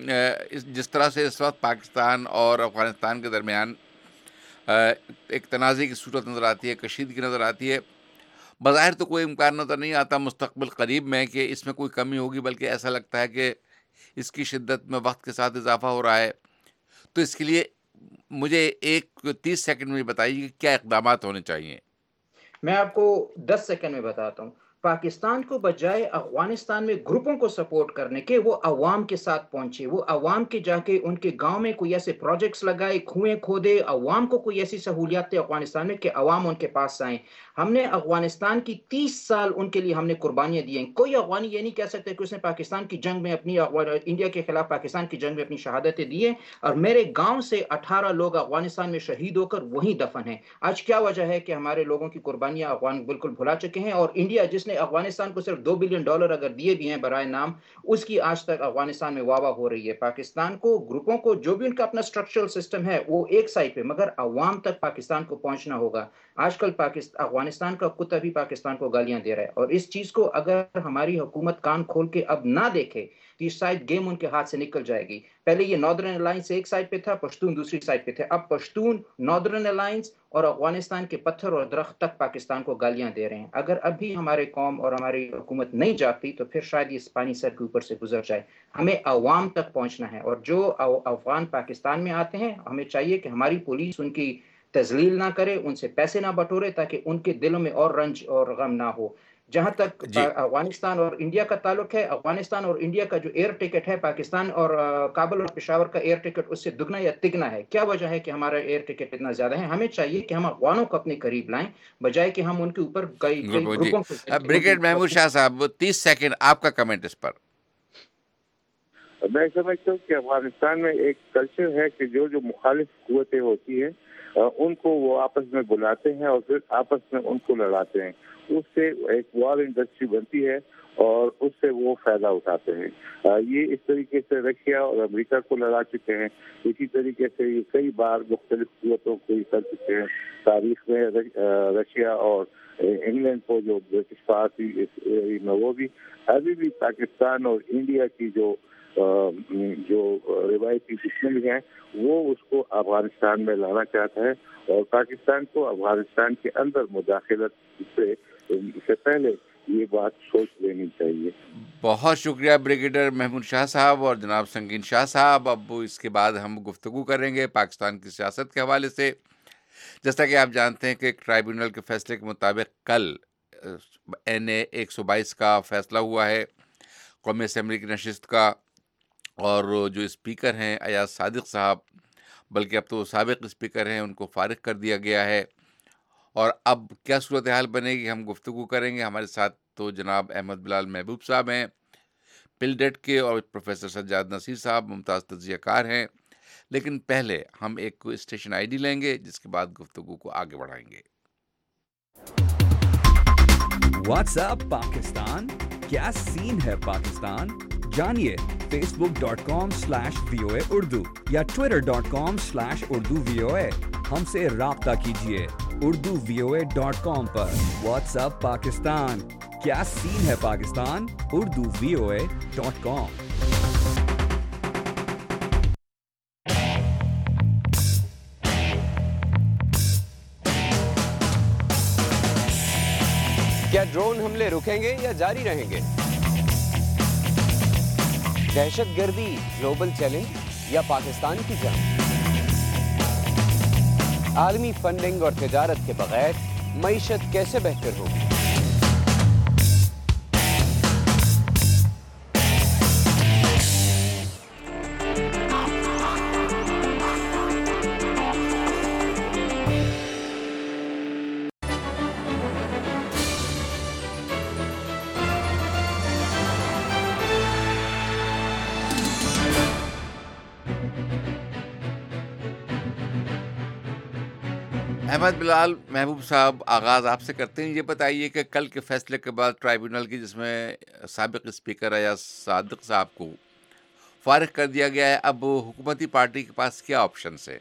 جس طرح سے اس وقت پاکستان اور افغانستان کے درمیان ایک تنازع کی صورت نظر آتی ہے، کشیدگی نظر آتی ہے، بظاہر تو کوئی امکان نظر نہیں آتا مستقبل قریب میں کہ اس میں کوئی کمی ہوگی، بلکہ ایسا لگتا ہے کہ اس کی شدت میں وقت کے ساتھ اضافہ ہو رہا ہے۔ تو اس کے لیے مجھے ایک تیس سیکنڈ میں بتائیے کہ کیا اقدامات ہونے چاہیے؟ میں آپ کو دس سیکنڈ میں بتاتا ہوں۔ پاکستان کو بجائے افغانستان میں گروپوں کو سپورٹ کرنے کے، وہ عوام کے ساتھ پہنچے، وہ عوام کے جا کے ان کے گاؤں میں کوئی ایسے پروجیکٹس لگائے، کنویں کھودے، عوام کو کوئی ایسی سہولیات تھے افغانستان میں کہ عوام ان کے پاس آئیں۔ ہم نے افغانستان کی تیس سال ان کے لیے ہم نے قربانیاں دی ہیں۔ کوئی افغانی یہ نہیں کہہ سکتے کہ اس نے پاکستان کی جنگ میں اپنی انڈیا کے خلاف پاکستان کی جنگ میں اپنی شہادتیں دی ہیں، اور میرے گاؤں سے اٹھارہ لوگ افغانستان میں شہید ہو کر وہیں دفن ہیں۔ آج کیا وجہ ہے کہ ہمارے لوگوں کی قربانیاں افغان بالکل بھلا چکے ہیں، اور انڈیا جس نے افغانستان کو صرف دو بلین ڈالر اگر دیے بھی ہیں برائے نام، اس کی آج تک افغانستان میں واہ واہ ہو رہی ہے۔ پاکستان کو، گروپوں کو، جو بھی ان کا اپنا اسٹرکچرل سسٹم ہے وہ ایک سائڈ پہ، مگر عوام تک پاکستان کو پہنچنا ہوگا۔ آج کل پاکستان افغانستان کا کتا بھی پاکستان کو گالیاں دے رہا ہے، اور اس چیز کو اگر ہماری حکومت کان کھول کے اب نہ دیکھے تو یہ شاید گیم ان کے ہاتھ سے نکل جائے گی۔ پہلے یہ ناردرن الائنس ایک سائڈ پہ تھا، پشتون دوسری سائڈ پہ تھے، اب پشتون، ناردرن الائنس اور افغانستان کے پتھر اور درخت تک پاکستان کو گالیاں دے رہے ہیں۔ اگر اب بھی ہمارے قوم اور ہماری حکومت نہیں جاگتی تو پھر شاید یہ پانی سر کے اوپر سے گزر جائے۔ ہمیں عوام تک پہنچنا ہے، اور جو افغان پاکستان میں آتے ہیں ہمیں چاہیے کہ ہماری پولیس ان کی तजलील ना करे, उनसे पैसे ना बटोरे, ताकि उनके दिलों में और रंज और गम ना हो। जहाँ तक जी अफगानिस्तान और इंडिया का ताल्लुक है, अफगानिस्तान और इंडिया का जो एयर टिकट है, पाकिस्तान और अ, काबुल और पेशावर का एयर टिकट उससे दुगना या तिगना है। क्या वजह है कि हमारा एयर टिकट इतना ज्यादा है? हमें चाहिए कि हम अफगानों को अपने करीब लाएं, बजाय कि हम उनके ऊपर कई कई गुड जी ग्रुपों को भेज के उनके ब्रिगेड महमूद ऊपर शाह साहब, तीस सेकंड आपका कमेंट इस पर। मैं समझता हूँ कि अफगानिस्तान में एक कल्चर है कि जो जो मुखालिफ कुव्वतें होती हैं अ, उनको वो आपस में बुलाते हैं और फिर आपस में उनको लड़ाते हैं। उससे एक वॉर इंडस्ट्री बनती है और उससे वो फायदा उठाते हैं। अ, ये इस तरीके से रशिया और अमेरिका को लड़ा चुके हैं। इसी तरीके से ये कई बार मुख्तलिफ कुव्वतों को ये कर चुके हैं तारीख में। र- अ, रशिया और इंग्लैंड को जो ब्रिटिश पावर थी इस एरिया में, वो भी अभी भी पाकिस्तान और इंडिया की जो अ, जो रिवायती दुश्मनी है वो उसको अफगानिस्तान में लाना चाहता है और पाकिस्तान को अफगानिस्तान के अंदर मुदाखलत से इससे पहले ये बात सोच लेनी चाहिए। बहुत शुक्रिया ब्रिगेडियर महमूद शाह साहब और जनाब संगीन शाह साहब। अब इसके बाद हम गुफ्तगू करेंगे पाकिस्तान की सियासत के हवाले से। जैसा कि आप जानते हैं कि एक ट्राइब्यूनल के फैसले के मुताबिक कल एन ए एक सौ बाईस का फैसला हुआ है कौमी असम्बली की नशिस्त का, और जो स्पीकर हैं अयाज सादिक साहब, बल्कि अब तो वो साबिक स्पीकर हैं, उनको फारिग कर दिया गया है। और अब क्या सूरत हाल बनेगी हम गुफ्तगू करेंगे। हमारे साथ तो जनाब अहमद बिलाल महबूब साहब हैं पिलडेट के, और प्रोफेसर सज्जाद नसीर साहब मुमताज़ तज्ज़ियाकार हैं। लेकिन पहले हम एक स्टेशन आईडी लेंगे, जिसके बाद गुफ्तगू को आगे बढ़ाएंगे। व्हाट्सएप पाकिस्तान, क्या सीन है पाकिस्तान? जानिए Facebook dot com slash V O A Urdu या Twitter dot com slash Urdu V O A. हमसे राब्ता कीजिए Urdu V O A dot com पर। व्हाट्सएप पाकिस्तान, क्या सीन है Pakistan? Urdu V O A dot com. क्या ड्रोन हमले रुकेंगे या जारी रहेंगे? दहशतगर्दी ग्लोबल चैलेंज या पाकिस्तान की जंग? आलमी फंडिंग और तिजारत के बगैर मईशत कैसे बेहतर होगी? अहमद बिलाल महबूब साहब, आगाज़ आपसे करते हैं। ये बताइए कि कल के फैसले के बाद ट्राइब्यूनल की, जिसमें साबिक स्पीकर अयाज सादिक साहब को फारिग कर दिया गया है, अब हुकूमती पार्टी के पास क्या ऑप्शन है?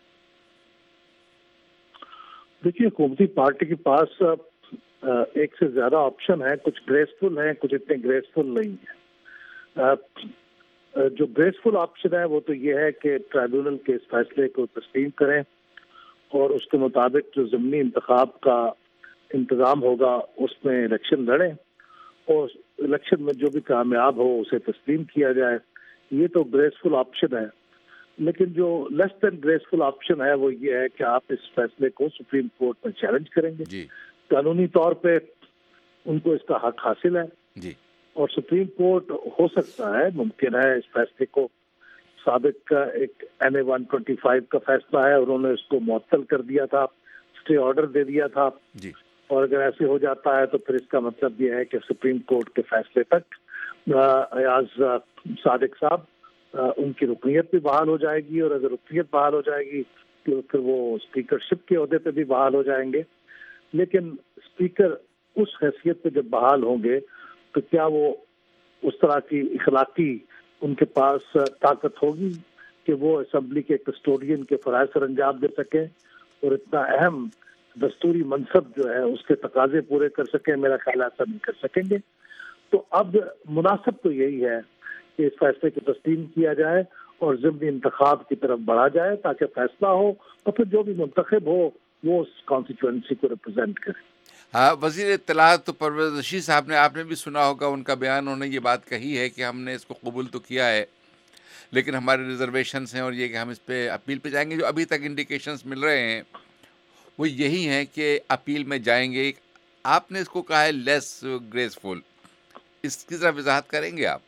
देखिए, हुकूमती पार्टी के पास अ, एक से ज्यादा ऑप्शन है। कुछ ग्रेसफुल हैं, कुछ इतने ग्रेसफुल नहीं है। अ, जो ग्रेसफुल ऑप्शन है वो तो ये है कि ट्राइब्यूनल के इस फैसले को तस्लीम करें और उसके मुताबिक जो ज़मीनी इंतखाब का इंतज़ाम होगा उसमें इलेक्शन लड़ें और इलेक्शन में जो भी कामयाब हो उसे तस्लीम किया जाए। ये तो ग्रेसफुल ऑप्शन है। लेकिन जो लेस देन ग्रेसफुल ऑप्शन है वो ये है कि आप इस फैसले को सुप्रीम कोर्ट में चैलेंज करेंगे। जी कानूनी तौर पे उनको इसका हक हासिल है जी और सुप्रीम कोर्ट हो सकता है, मुमकिन है, इस फैसले को, साबिक का एक N A one twenty five का फैसला है, उन्होंने इसको मुअत्तल कर दिया था, स्टे ऑर्डर दे दिया था जी। और अगर ऐसे हो जाता है तो फिर इसका मतलब ये है कि सुप्रीम कोर्ट के फैसले तक अयाज सादिक साहब उनकी रुकनीत भी बहाल हो जाएगी और अगर रुकनीत बहाल हो जाएगी तो फिर वो स्पीकरशिप के ओहदे पे भी बहाल हो जाएंगे। लेकिन स्पीकर उस हैसियत पे जब बहाल होंगे तो क्या वो उस तरह की इखलाकी उनके पास ताकत होगी कि वो असेंबली के कस्टोडियन के फराइज सर अंजाम दे सकें और इतना अहम दस्तूरी मनसब जो है उसके तकाजे पूरे कर सकें? मेरा ख्याल ऐसा नहीं कर सकेंगे। तो अब मुनासिब तो यही है कि इस फैसले को तस्लीम किया जाए और ज़िमनी इंतखाब की तरफ बढ़ा जाए ताकि फैसला हो और फिर जो भी मुंतखब हो वो उस कॉन्स्टिट्यूएंसी को रिप्रेजेंट करे। हाँ, वज़ीर इत्तलात तो परवेज़ रशीद साहब ने, आपने भी सुना होगा उनका बयान, उन्होंने ये बात कही है कि हमने इसको कबूल तो किया है लेकिन हमारे रिजर्वेशंस हैं और ये कि हम इस पे अपील पे जाएंगे। जो अभी तक इंडिकेशंस मिल रहे हैं وہ یہی ہیں کہ اپیل میں جائیں گے. آپ نے اس کو کہا ہے لیس گریسفل, اس کی ذرا وضاحت کریں گے آپ؟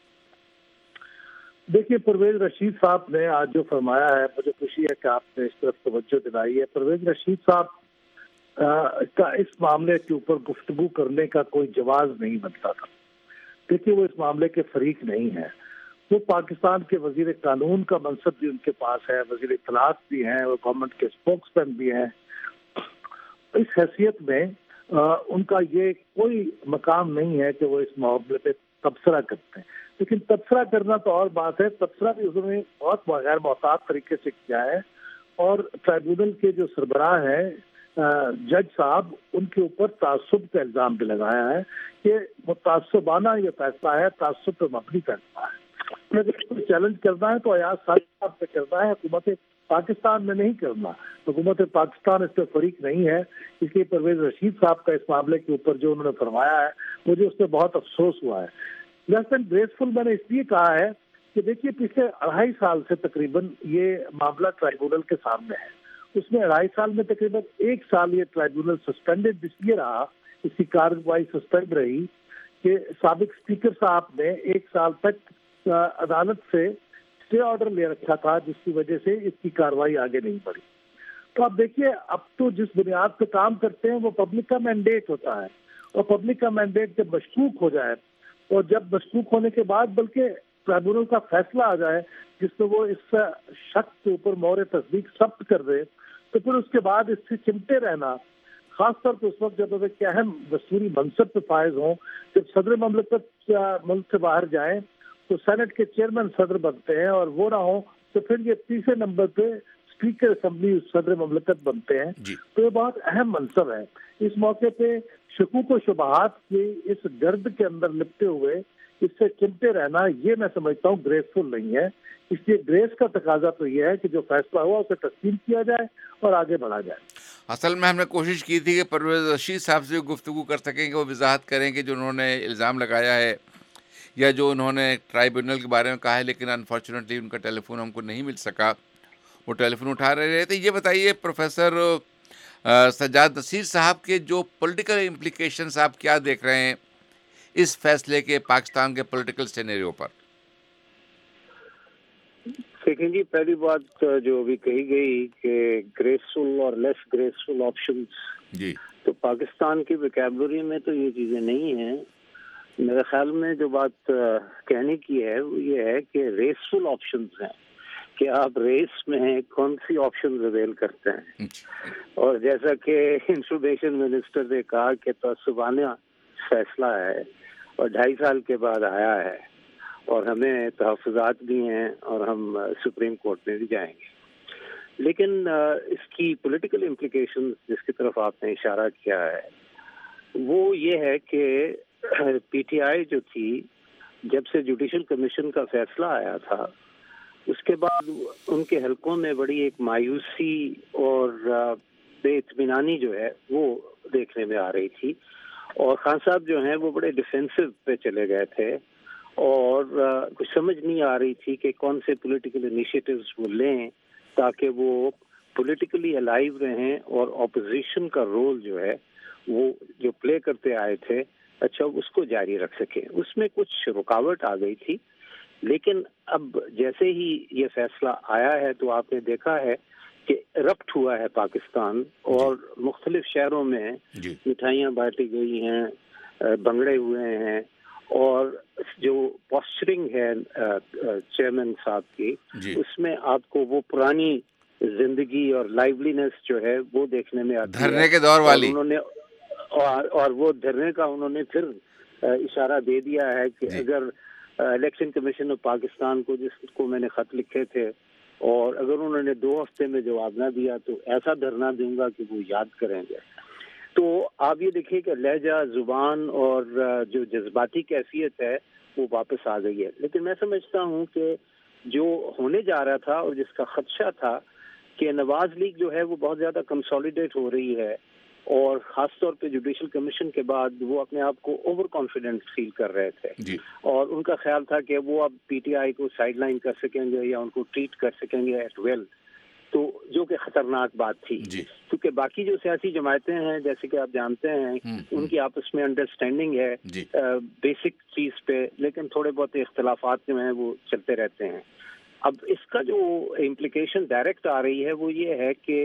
دیکھیے پرویز رشید صاحب نے آج جو فرمایا ہے, مجھے خوشی ہے کہ آپ نے اس طرف توجہ دلائی ہے. پرویز رشید صاحب کا اس معاملے کے اوپر گفتگو کرنے کا کوئی جواز نہیں بنتا تھا. دیکھیے وہ اس معاملے کے فریق نہیں ہے. وہ پاکستان کے وزیر قانون کا منصب بھی ان کے پاس ہے, وزیر اطلاعات بھی ہیں, وہ گورنمنٹ کے اسپوکس مین بھی ہیں. اس حیثیت میں ان کا یہ کوئی مقام نہیں ہے کہ وہ اس معاملے پہ تبصرہ کرتے ہیں. لیکن تبصرہ کرنا تو اور بات ہے. تبصرہ بھی انہوں نے بہت غیر محتاط طریقے سے کیا ہے, اور ٹرائیبونل کے جو سربراہ ہیں جج صاحب, ان کے اوپر تعصب کا الزام بھی لگایا ہے کہ متعصبانہ یہ فیصلہ ہے, تعصب پر مبنی فیصلہ ہے. اگر کوئی چیلنج کرنا ہے تو ایاز صاحب پہ کرنا ہے, حکومت پاکستان میں نہیں کرنا. حکومت پاکستان اس پہ فریق نہیں ہے. اس لیے پرویز رشید صاحب کا اس معاملے کے اوپر جو انہوں نے فرمایا ہے, مجھے اس پہ بہت افسوس ہوا ہے. لیس دین گریسفل میں نے اس لیے کہا ہے کہ دیکھیے پچھلے اڑھائی سال سے تقریباً یہ معاملہ ٹرائیبونل کے سامنے ہے. اس میں اڑھائی سال میں تقریباً ایک سال یہ ٹرائیبونل سسپینڈڈ اس لیے رہا, اس کی کارروائی سسپینڈ رہی کہ سابق اسپیکر صاحب نے ایک سال تک عدالت سے اسٹے آرڈر لے رکھا تھا, جس کی وجہ سے اس کی کارروائی آگے نہیں بڑھی. تو اب دیکھیے اب تو جس بنیاد پہ کام کرتے ہیں وہ پبلک کا مینڈیٹ ہوتا ہے, اور پبلک کا مینڈیٹ جب مشکوک ہو جائے, اور جب مشکوک ہونے کے بعد بلکہ ٹرائیبونل کا فیصلہ آ جائے جس میں وہ اس شک کے اوپر مہر تصدیق ثبت کر دے, تو پھر اس کے بعد اس سے چمٹے رہنا, خاص طور پہ اس وقت جب ایک اہم دستوری منصب پہ فائز ہوں, جب صدر مملکت ملک سے باہر جائیں تو سینٹ کے چیئرمین صدر بنتے ہیں, اور وہ نہ ہوں تو پھر یہ تیسرے نمبر پہ اسپیکر اسمبلی صدر مملکت بنتے ہیں. تو یہ بہت اہم منصب ہے. اس موقع پہ شکوک و شبہات کے اس گرد کے اندر لپٹے ہوئے اس سے چمٹے رہنا, یہ میں سمجھتا ہوں گریسفل نہیں ہے. اس لیے گریس کا تقاضا تو یہ ہے کہ جو فیصلہ ہوا اسے تسلیم کیا جائے اور آگے بڑھا جائے. اصل میں ہم نے کوشش کی تھی کہ پرویز رشید صاحب سے گفتگو کر سکیں کہ وہ وضاحت کریں کہ جو انہوں نے الزام لگایا ہے یا جو انہوں نے ٹرائیبونل کے بارے میں کہا ہے, لیکن انفارچونیٹلی ان کا ٹیلی فون ہم کو نہیں مل سکا. وہ ٹیلی فون اٹھا رہے تھے. یہ بتائیے پروفیسر سجاد نصیر صاحب کے جو پولیٹیکل امپلیکیشنز آپ کیا دیکھ رہے ہیں اس فیصلے کے پاکستان کے پولیٹیکل سینیریو پر؟ دیکھیں جی, پہلی بات جو ابھی کہی گئی کہ گریسفل اور لیس گریسفل آپشنز, جی تو پاکستان کی ویکیبلری میں تو یہ چیزیں نہیں ہیں. میرے خیال میں جو بات کہنے کی ہے وہ یہ ہے کہ ریسفل آپشنز ہیں, کہ آپ ریس میں ہیں کون سی آپشن اویل کرتے ہیں. اور جیسا کہ انفارمیشن منسٹر نے کہا کہ تعصبانہ فیصلہ ہے اور ڈھائی سال کے بعد آیا ہے, اور ہمیں تحفظات بھی ہیں اور ہم سپریم کورٹ میں بھی جائیں گے. لیکن اس کی پولیٹیکل امپلیکیشن جس کی طرف آپ نے اشارہ کیا ہے وہ یہ ہے کہ پی ٹی آئی جو تھی, جب سے جوڈیشل کمیشن کا فیصلہ آیا تھا اس کے بعد ان کے حلقوں میں بڑی ایک مایوسی اور بے اطمینانی جو ہے وہ دیکھنے میں آ رہی تھی. اور خان صاحب جو ہیں وہ بڑے ڈیفینسو پہ چلے گئے تھے, اور کچھ سمجھ نہیں آ رہی تھی کہ کون سے پولیٹیکل انیشیٹوز وہ لیں تاکہ وہ پولیٹیکلی الائیو رہیں اور اپوزیشن کا رول جو ہے وہ جو پلے کرتے آئے تھے اچھا اس کو جاری رکھ سکیں. اس میں کچھ رکاوٹ آ گئی تھی, لیکن اب جیسے ہی یہ فیصلہ آیا ہے تو آپ نے دیکھا ہے کہ رپٹ ہوا ہے پاکستان, اور مختلف شہروں میں مٹھائیاں بانٹی گئی ہیں, بنگڑے ہوئے ہیں, اور جو پوسچرنگ ہے چیئرمین صاحب کی اس میں آپ کو وہ پرانی زندگی اور لائیولینس جو ہے وہ دیکھنے میں آتی ہے. دھرنے کے دور والی انہوں نے اور, اور وہ دھرنے کا انہوں نے پھر اشارہ دے دیا ہے کہ اگر الیکشن کمیشن آف پاکستان کو جس کو میں نے خط لکھے تھے, اور اگر انہوں نے دو ہفتے میں جواب نہ دیا تو ایسا دھرنا دوں گا کہ وہ یاد کریں گے. تو آپ یہ دیکھیے کہ لہجہ, زبان اور جو جذباتی کیفیت ہے وہ واپس آ گئی ہے. لیکن میں سمجھتا ہوں کہ جو ہونے جا رہا تھا اور جس کا خدشہ تھا کہ نواز لیگ جو ہے وہ بہت زیادہ کنسالیڈیٹ ہو رہی ہے, اور خاص طور پہ جوڈیشل کمیشن کے بعد وہ اپنے آپ کو اوور کانفیڈنٹ فیل کر رہے تھے جی. اور ان کا خیال تھا کہ وہ اب پی ٹی آئی کو سائڈ لائن کر سکیں گے یا ان کو ٹریٹ کر سکیں گے ایٹ ویل. تو جو کہ خطرناک بات تھی، کیونکہ باقی جو سیاسی جماعتیں ہیں جیسے کہ آپ جانتے ہیں ان کی آپس میں انڈرسٹینڈنگ ہے بیسک چیز پہ، لیکن تھوڑے بہت اختلافات جو ہیں وہ چلتے رہتے ہیں. اب اس کا جو امپلیکیشن ڈائریکٹ آ رہی ہے وہ یہ ہے کہ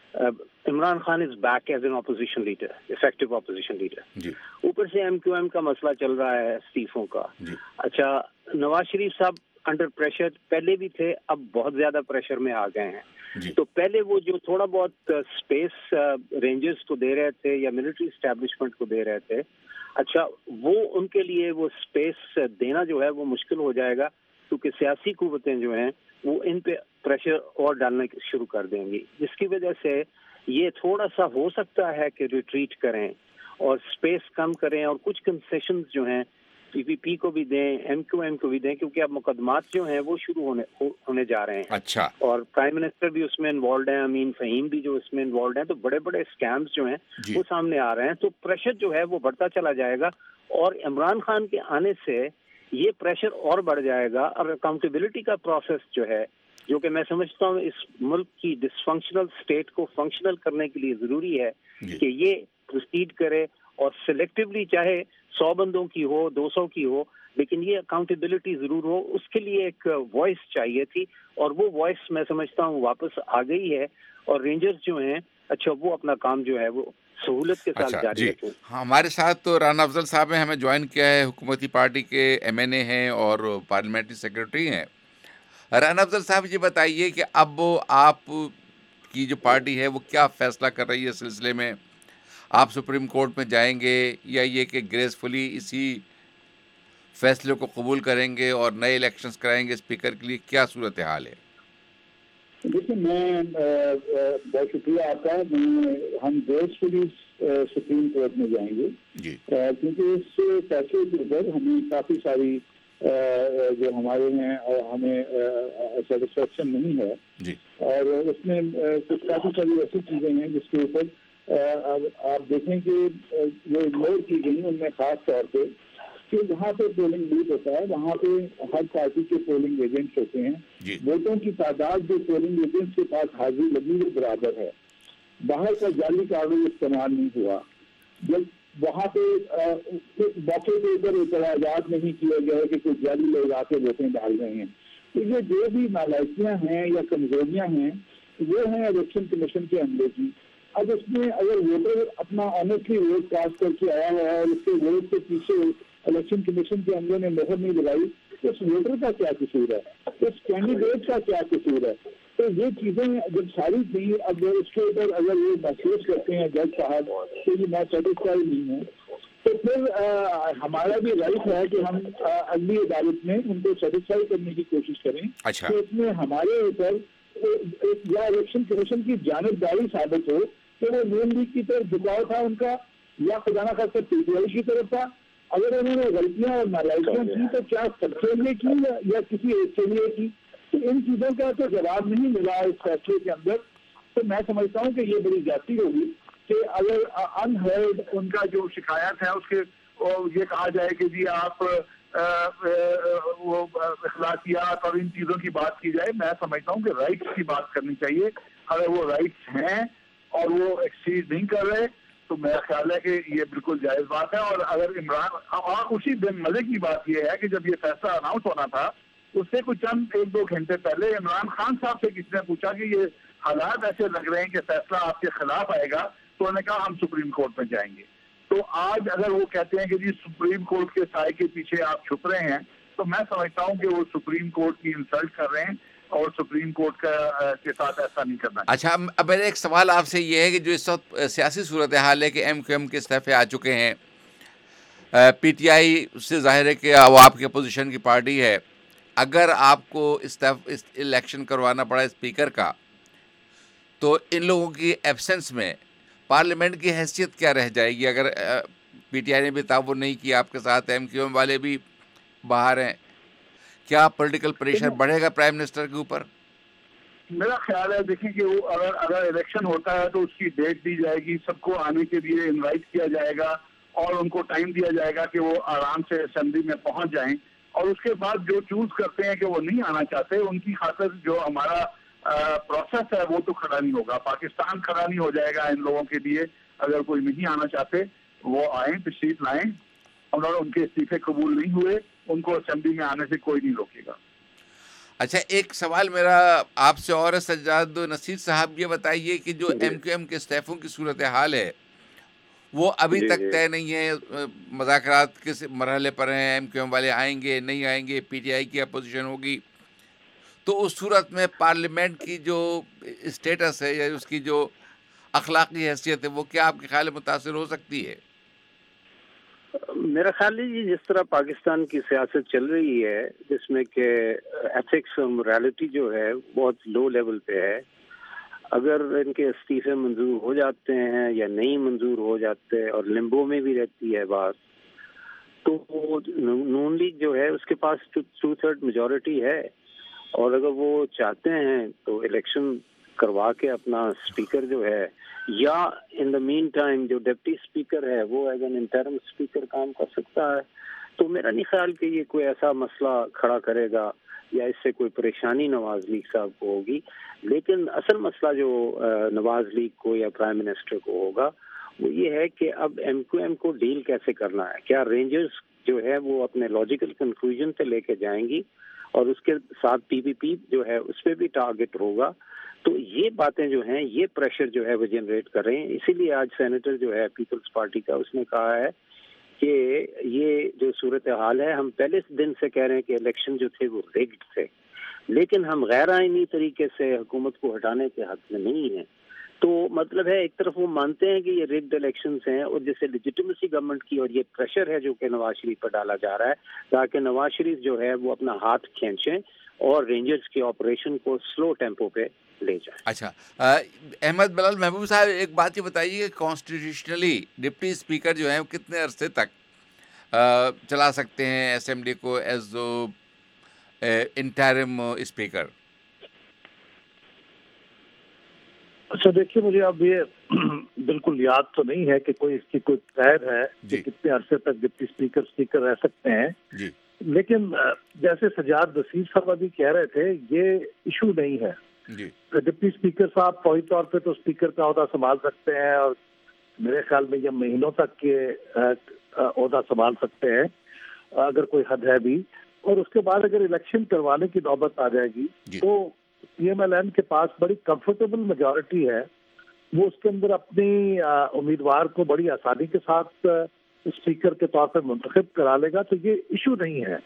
Imran Khan is back as an opposition leader, effective opposition leader. اوپر سے ایم کیو ایم کا مسئلہ چل رہا ہے استعفوں کا. اچھا، نواز شریف صاحب انڈر پریشر پہلے بھی تھے، اب بہت زیادہ پریشر میں آ گئے ہیں. تو پہلے وہ جو تھوڑا بہت اسپیس رینجرز کو دے رہے تھے یا ملٹری اسٹیبلشمنٹ کو دے رہے تھے، اچھا وہ ان کے لیے وہ اسپیس دینا جو ہے وہ مشکل ہو جائے گا، کیونکہ سیاسی قوتیں جو ہیں وہ ان پہ پریشر اور ڈالنا شروع کر دیں گی، جس کی وجہ سے یہ تھوڑا سا ہو سکتا ہے کہ ریٹریٹ کریں اور اسپیس کم کریں اور کچھ کنسیشنز جو ہیں پی پی پی کو بھی دیں، ایم کیو ایم کو بھی دیں، کیونکہ اب مقدمات جو ہیں وہ شروع ہونے ہونے جا رہے ہیں. اچھا. اور پرائم منسٹر بھی اس میں انوالوڈ ہیں، امین فہیم بھی جو اس میں انوالوڈ ہیں، تو بڑے بڑے اسکیمز جو ہیں وہ سامنے آ رہے ہیں. تو پریشر جو ہے وہ بڑھتا چلا جائے گا اور عمران خان کے آنے سے یہ پریشر اور بڑھ جائے گا. اور اکاؤنٹیبلٹی کا پروسیس جو ہے، جو کہ میں سمجھتا ہوں اس ملک کی ڈس فنکشنل اسٹیٹ کو فنکشنل کرنے کے لیے ضروری ہے کہ یہ پروسیڈ کرے اور سلیکٹولی، چاہے سو بندوں کی ہو، دو سو کی ہو، لیکن یہ اکاؤنٹیبلٹی ضرور ہو. اس کے لیے ایک وائس چاہیے تھی اور وہ وائس میں سمجھتا ہوں واپس آ گئی ہے. اور رینجرز جو ہیں اچھا وہ اپنا کام جو ہے وہ سہولت کے ساتھ جاری رکھیں. ہمارے ساتھ تو رانا افضل صاحب ہیں، ہمیں جوائن کیا ہے، حکومتی پارٹی کے ایم این اے ہیں اور پارلیمنٹری سیکرٹری ہیں. رانا افضل صاحب یہ بتائیے کہ اب آپ کی جو پارٹی ہے وہ کیا فیصلہ کر رہی ہے اس سلسلے میں؟ آپ سپریم کورٹ میں جائیں گے یا یہ کہ گریسفلی اسی فیصلے کو قبول کریں گے اور نئے الیکشنز کرائیں گے اسپیکر کے لیے؟ کیا صورتحال ہے؟ دیکھیے، میں بہت شکریہ آپ کا. ہم گریسفلی سپریم کورٹ میں جائیں گے کیونکہ اس فیصلے کے اوپر ہمیں کافی ساری جو ہمارے ہیں اور ہمیں سیٹسفیکشن نہیں ہے، اور اس میں کچھ کافی ساری ایسی چیزیں ہیں جس کے اوپر آپ دیکھیں کہ جو اگنور کی گئی ان میں خاص طور پہ کہ جہاں پہ پولنگ بوتھ ہوتا ہے وہاں پہ ہر پارٹی کے پولنگ ایجنٹس ہوتے ہیں. ووٹوں کی تعداد جو پولنگ ایجنٹس کے پاس حاضری لگی وہ برابر ہے. باہر کا جعلی کاغذ استعمال نہیں ہوا. جب وہاں پہ موقع کے اوپر اعتراضات نہیں کیا گیا کہ کوئی جعلی لوگ آ کے ووٹیں ڈال رہے ہیں. تو یہ جو بھی نالائکیاں ہیں یا کمزوریاں ہیں وہ ہیں الیکشن کمیشن کے عملے کی. اب اس میں اگر ووٹر اپنا آنیسٹلی ووٹ کاسٹ کر کے آیا ہے اور اس کے ووٹ کے پیچھے الیکشن کمیشن کے عملے نے مہر نہیں لگائی تو اس ووٹر کا کیا قصور ہے، اس کینڈیڈیٹ کا کیا قصور ہے؟ تو یہ چیزیں جب ساری تھیں، اب اس کے اوپر اگر یہ محسوس کرتے ہیں جج صاحب کہ یہ میں سیٹسفائی نہیں ہوں، تو پھر ہمارا بھی رائٹ ہے کہ ہم اگلی عدالت میں ان کو سیٹسفائی کرنے کی کوشش کریں. اچھا. تو اس میں ہمارے اوپر یا الیکشن کمیشن کی جانبداری ثابت ہو کہ وہ نون لیگ کی طرف جھکاؤ تھا ان کا یا خدا نہ خاصہ پی ٹی آئی کی طرف تھا. اگر انہوں نے غلطیاں اور نالائکیاں کی تو کیا سب کے لیے کی یا کسی ایک کے لیے کی؟ تو ان چیزوں کا تو جواب نہیں ملا اس فیصلے کے اندر. تو میں سمجھتا ہوں کہ یہ بڑی زیادتی ہوگی کہ اگر انہرڈ ان کا جو شکایت ہے اس کے یہ کہا جائے کہ جی آپ وہ اخلاقیات اور ان چیزوں کی بات کی جائے. میں سمجھتا ہوں کہ رائٹس کی بات کرنی چاہیے. اگر وہ رائٹس ہیں اور وہ ایکسیڈ نہیں کر رہے تو میرا خیال ہے کہ یہ بالکل جائز بات ہے. اور اگر عمران اور اسی دن مزے کی بات یہ ہے کہ جب یہ فیصلہ اناؤنس ہونا تھا اس سے کچھ چند ایک دو گھنٹے پہلے عمران خان صاحب سے کسی نے پوچھا کہ یہ حالات ایسے لگ رہے ہیں کہ فیصلہ آپ کے خلاف آئے گا، تو انہوں نے کہا ہم سپریم کورٹ میں جائیں گے. تو آج اگر وہ کہتے ہیں کہ جی سپریم کورٹ کے سائے کے پیچھے آپ چھپ رہے ہیں تو میں سمجھتا ہوں کہ وہ سپریم کورٹ کی انسلٹ کر رہے ہیں اور سپریم کورٹ کا کے ساتھ ایسا نہیں کرنا. اچھا، اب میرا ایک سوال آپ سے یہ ہے کہ جو اس وقت سیاسی صورتحال ہے کہ ایم کیو ایم کے استعفے آ چکے ہیں، پی ٹی آئی سے ظاہر ہے کہ وہ آپ کی اپوزیشن کی پارٹی ہے. اگر آپ کو الیکشن کروانا پڑا اسپیکر کا تو ان لوگوں کی ایبسنس میں پارلیمنٹ کی حیثیت کیا رہ جائے گی؟ اگر پی ٹی آئی نے بھی تعاون نہیں کیا آپ کے ساتھ، ایم کیو ایم والے بھی باہر ہیں، کیا پولیٹیکل پریشر بڑھے گا پرائم منسٹر کے اوپر؟ میرا خیال ہے دیکھیں کہ وہ اگر اگر الیکشن ہوتا ہے تو اس کی ڈیٹ دی جائے گی، سب کو آنے کے لیے انوائٹ کیا جائے گا اور ان کو ٹائم دیا جائے گا کہ وہ آرام سے اسمبلی میں پہنچ جائیں. اور اس کے بعد جو چوز کرتے ہیں کہ وہ نہیں آنا چاہتے ان کی خاطر جو ہمارا प्रोसेस है वो तो खड़ा नहीं होगा. पाकिस्तान खड़ा नहीं हो जाएगा इन लोगों के लिए. अगर कोई नहीं आना चाहते वो आए, तशरीफ लाएं. उन्होंने उनके इस्तीफे कबूल नहीं हुए, उनको असेंबली में आने से कोई नहीं रोकेगा. अच्छा, एक सवाल मेरा आपसे और है सज्जाद नसीर साहब, ये बताइए कि जो एम क्यू एम के स्टैफों की सूरत हाल है वो अभी तक तय नहीं है, मुज़ाकरात किस मरहले पर हैं, एम क्यू एम वाले आएंगे नहीं आएंगे, पी टी आई की अपोजिशन होगी, तो उस सूरत में पार्लियामेंट की जो स्टेटस है या उसकी जो अखलाकी हैसियत है वो क्या आपके ख्याल में मुतासिर हो सकती है? मेरा ख्याल है जिस तरह पाकिस्तान की सियासत चल रही है जिसमें कि एथिक्स और मोरालिटी जो है बहुत लो लेवल पे है, अगर इनके इस्तीफे मंजूर हो जाते हैं या नहीं मंजूर हो जाते हैं और लिम्बो में भी रहती है बात, तो नून लीग जो है उसके पास टू थर्ड मेजॉरिटी है और अगर वो चाहते हैं तो इलेक्शन करवा के अपना स्पीकर जो है या इन द मीन टाइम जो डिप्टी स्पीकर है वो एज एन इंटरम स्पीकर काम कर सकता है. तो मेरा नहीं ख्याल कि ये कोई ऐसा मसला खड़ा करेगा या इससे कोई परेशानी नवाज लीग साहब को होगी. लेकिन असल मसला जो नवाज लीग को या प्राइम मिनिस्टर को होगा वो ये है कि अब एम क्यू एम को डील कैसे करना है. क्या रेंजर्स जो है वो अपने लॉजिकल कंक्लूजन पे लेके जाएंगी और उसके साथ पी पी पी जो है उस पर भी टारगेट होगा. तो ये बातें जो हैं ये प्रेशर जो है वो जनरेट कर रहे हैं. इसीलिए आज सेनेटर जो है पीपल्स पार्टी का उसने कहा है कि ये जो सूरत हाल है, हम पहले दिन से कह रहे हैं कि इलेक्शन जो थे वो रिग्ड थे, लेकिन हम गैर आईनी तरीके से हुकूमत को हटाने के हक में नहीं है. तो मतलब है एक तरफ वो मानते हैं कि ये रिग्ड इलेक्शंस हैं और जैसे लेजिटिमेसी गवर्नमेंट की और ये प्रेशर है जो कि नवाज शरीफ पर डाला जा रहा है ताकि नवाज शरीफ जो है वो अपना हाथ खींचें और रेंजर्स के ऑपरेशन को स्लो टेम्पो पे ले जाए. अच्छा, अहमद बिलाल महबूब साहब, एक बात ये बताइए, कॉन्स्टिट्यूशनली डिप्टी स्पीकर जो हैं वो कितने अरसे तक आ, चला सकते हैं असेंबली को एज इंटरिम स्पीकर? अच्छा देखिए, मुझे अब ये बिल्कुल याद तो नहीं है कि कोई इसकी कोई तय है कि कितने अरसे तक डिप्टी स्पीकर स्पीकर रह सकते हैं जी. लेकिन जैसे सजाद नसीर साहब अभी कह रहे थे, ये इशू नहीं है. डिप्टी स्पीकर साहब फौरी तौर पे तो स्पीकर का ओहदा संभाल सकते हैं और मेरे ख्याल में ये महीनों तक के ओहदा संभाल सकते हैं अगर कोई हद है भी. और उसके बाद अगर इलेक्शन करवाने की नौबत आ जाएगी तो पी एम एल एन के पास बड़ी कंफर्टेबल मेजॉरिटी है, वो उसके अंदर अपनी उम्मीदवार को बड़ी आसानी के साथ स्पीकर के तौर पर मुंतखब करा लेगा. तो ये इशू नहीं है.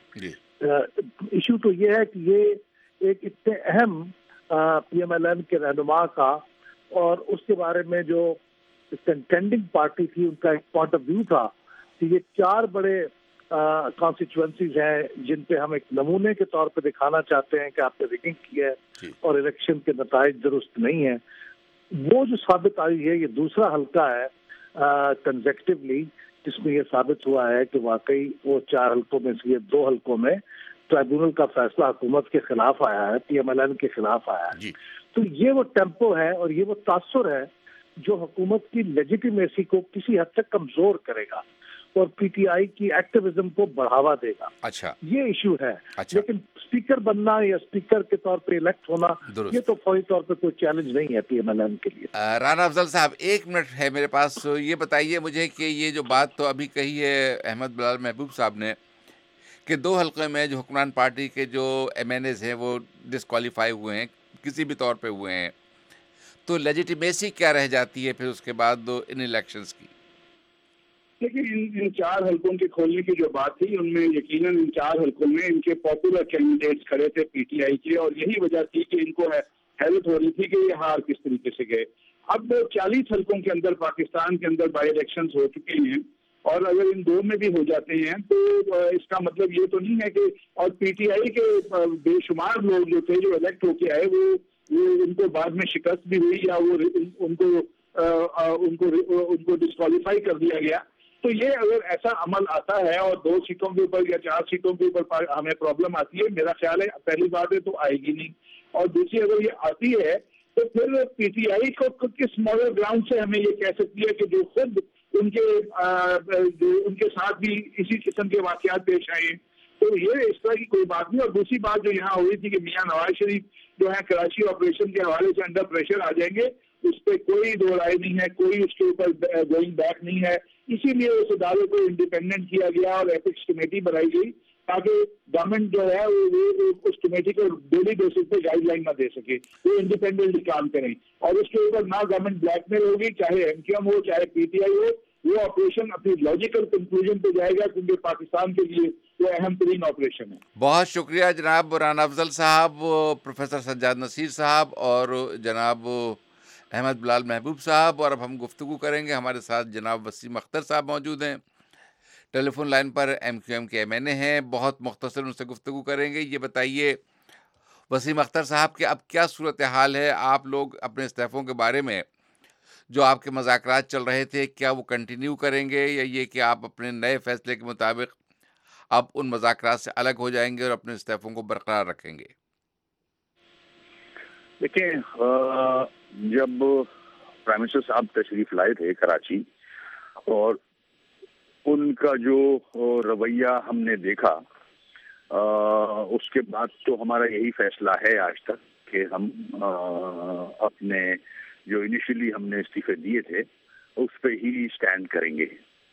इशू तो ये है कि ये एक इतने अहम पी एम एल एन के रहनुमा का और उसके बारे में जो कंटेंडिंग पार्टी थी उनका एक पॉइंट ऑफ व्यू था कि ये चार बड़े कॉन्स्टिट्यूएंसीज हैं जिन पे हम एक नमूने के तौर पे दिखाना चाहते हैं कि आपने रिगिंग की है और इलेक्शन के नताइज दुरुस्त नहीं है. वो जो साबित आई है, ये दूसरा हल्का है कंसेक्टिवली जिसमें ये साबित हुआ है कि वाकई वो चार हल्कों में से ये दो हल्कों में ट्राइब्यूनल का फैसला हुकूमत के खिलाफ आया है, पी एम एल एन के खिलाफ आया है. तो ये वो टेम्पो है और ये वो तासुर है जो हुकूमत की लेजिटिमेसी को किसी हद तक कमजोर करेगा और पी टी आई की एक्टिविज्म को बढ़ावा देगा. अच्छा, ये इशू है. अच्छा. लेकिन स्पीकर बनना या स्पीकर के तौर पे इलेक्ट होना ये तो फौरी तौर पे कोई चैलेंज नहीं है पी एम एल एन के लिए. राना अफजल साहब, एक मिनट है मेरे पास, ये बताइए मुझे कि ये जो बात तो अभी कही है अहमद बिलाल महबूब साहब ने कि दो हल्के में जो हुक्मरान पार्टी के जो एम एन एज हैं वो डिस्क्वालीफाई हुए हैं, किसी भी तौर पे हुए हैं, तो लेजिटिमेसी क्या रह जाती है फिर उसके बाद दो इन इलेक्शंस की? लेकिन इन, इन चार हल्कों के खोलने की जो बात थी उनमें यकीनन इन चार हल्कों में इनके पॉपुलर कैंडिडेट्स खड़े थे पी टी आई के और यही वजह थी कि इनको हैरत हो रही थी कि ये हार किस तरीके से गए. अब चालीस हल्कों के अंदर पाकिस्तान के अंदर बाई इलेक्शंस हो चुके हैं और अगर इन दो में भी हो जाते हैं तो इसका मतलब ये तो नहीं है कि और पी टी आई के बेशुमार लोग जो थे जो इलेक्ट होके आए वो वो उनको बाद में शिकस्त भी हुई या वो उनको उनको उनको डिस्क्वालीफाई कर दिया गया. तो ये अगर ऐसा अमल आता है और दो सीटों के ऊपर या चार सीटों के ऊपर हमें प्रॉब्लम आती है, मेरा ख्याल है पहली बात है तो आएगी नहीं और दूसरी अगर ये आती है तो फिर पी टी आई को किस मॉरल ग्राउंड से हमें ये कह सकती है कि जो खुद उनके आ, जो उनके साथ भी इसी किस्म के वाकयात पेश आए तो ये इस तरह की कोई बात नहीं। और दूसरी बात जो यहाँ हुई थी कि मियां नवाज शरीफ जो है कराची ऑपरेशन के हवाले से अंडर प्रेशर आ जाएंगे, उस पर कोई दो राय नहीं है, कोई उसके ऊपर गोइंग बैक नहीं है। इसीलिए उस अदालत को इंडिपेंडेंट किया गया और एथिक्स कमेटी बनाई गई ताकि गवर्नमेंट जो है वो, वो उस कमेटी को डेली बेसिस पे गाइडलाइन ना दे सके, वो इंडिपेंडेंटली काम करें और उसके ऊपर ना गवर्नमेंट ब्लैकमेल होगी, चाहे एमक्यूएम हो चाहे पीटीआई हो, वो ऑपरेशन अपनी लॉजिकल कंक्लूजन पे जाएगा क्योंकि पाकिस्तान के लिए वो अहम तरीन ऑपरेशन है। बहुत शुक्रिया जनाब राना अफजल साहब, प्रोफेसर सज्जाद नसीर साहब और जनाब अहमद बिलाल महबूब साहब। और अब हम गुफ्तगू करेंगे, हमारे साथ जनाब वसीम अख्तर साहब मौजूद हैं टेलीफोन लाइन पर, एम क्यू एम के एम एन ए हैं। बहुत मुख्तसर उनसे गुफ्तगू करेंगे। ये बताइए वसीम अख्तर साहब कि अब क्या सूरत हाल है, आप लोग अपने इस्तीफ़ों के बारे में जो आपके मज़ाकरात चल रहे थे, क्या वो कंटिन्यू करेंगे या ये कि आप अपने नए फैसले के मुताबिक अब उन मज़ाकरात से अलग हो जाएंगे और अपने इस्तीफ़ों को बरकरार रखेंगे? देखिए, जब प्राइम मिनिस्टर साहब तशरीफ लाए थे कराची और उनका जो रवैया हमने देखा, आ, उसके बाद तो हमारा यही फैसला है आज तक कि हम आ, अपने जो इनिशियली हमने इस्तीफे दिए थे उस पे ही स्टैंड करेंगे।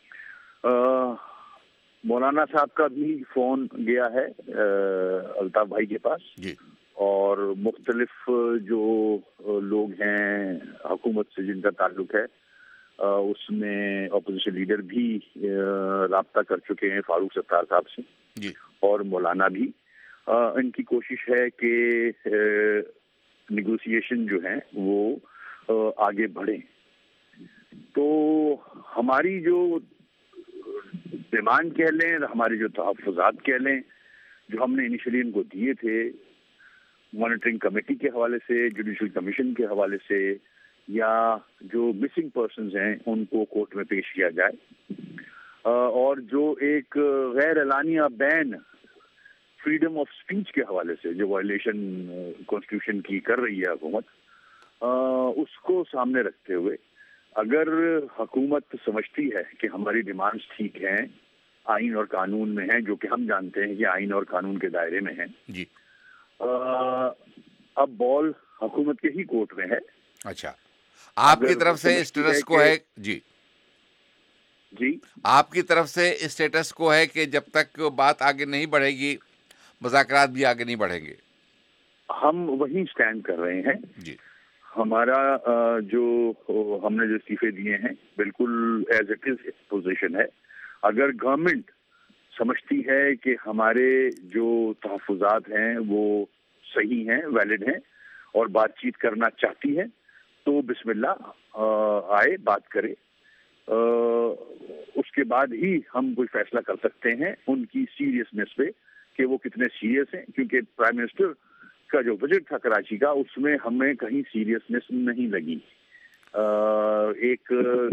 मौलाना साहब का भी फोन गया है अल्ताफ भाई के पास जी। और मुख्तलिफ जो लोग हैं हुकूमत से जिनका ताल्लुक है उसमें अपोजिशन लीडर भी राब्ता कर चुके हैं फारूक सत्तार साहब से जी। और मौलाना भी। इनकी कोशिश है कि निगोशिएशन जो है वो आगे बढ़े। तो हमारी जो डिमांड कह लें, हमारे जो तहफ़्फ़ुज़ात कह लें, जो हमने इनिशियली इनको दिए थे मॉनिटरिंग कमेटी के हवाले से, जुडिशल कमीशन के हवाले से, या जो मिसिंग पर्सन्स हैं उनको कोर्ट में पेश किया जाए। और जो एक गैर एलानिया बैन फ्रीडम ऑफ स्पीच के हवाले से जो वायलेशन कॉन्स्टिट्यूशन की कर रही है हुकूमत, उसको सामने रखते हुए अगर हुकूमत समझती है कि हमारी डिमांड्स ठीक हैं, आइन और कानून में हैं, जो कि हम जानते हैं कि आइन और कानून के दायरे में हैं जी, आ, अब बॉल हुकूमत के ही कोर्ट में है। अच्छा, आपकी तरफ से स्टेटस को है जी जी आपकी तरफ से स्टेटस को है कि जब तक बात आगे नहीं बढ़ेगी मुज़ाकरात भी आगे नहीं बढ़ेंगे। हम वही स्टैंड कर रहे हैं जी। हमारा जो हमने जो इस्तीफे दिए हैं बिल्कुल एज इट इज पोजीशन है। अगर गवर्नमेंट समझती है कि हमारे जो तहफ़्फ़ुज़ात हैं वो सही हैं, वैलिड हैं और बातचीत करना चाहती है तो बिस्मिल्लाह आए, बात करे। आ, उसके बाद ही हम कोई फैसला कर सकते हैं उनकी सीरियसनेस पे कि वो कितने सीरियस हैं, क्योंकि प्राइम मिनिस्टर का जो बजट था कराची का उसमें हमें कहीं सीरियसनेस नहीं लगी। आ, एक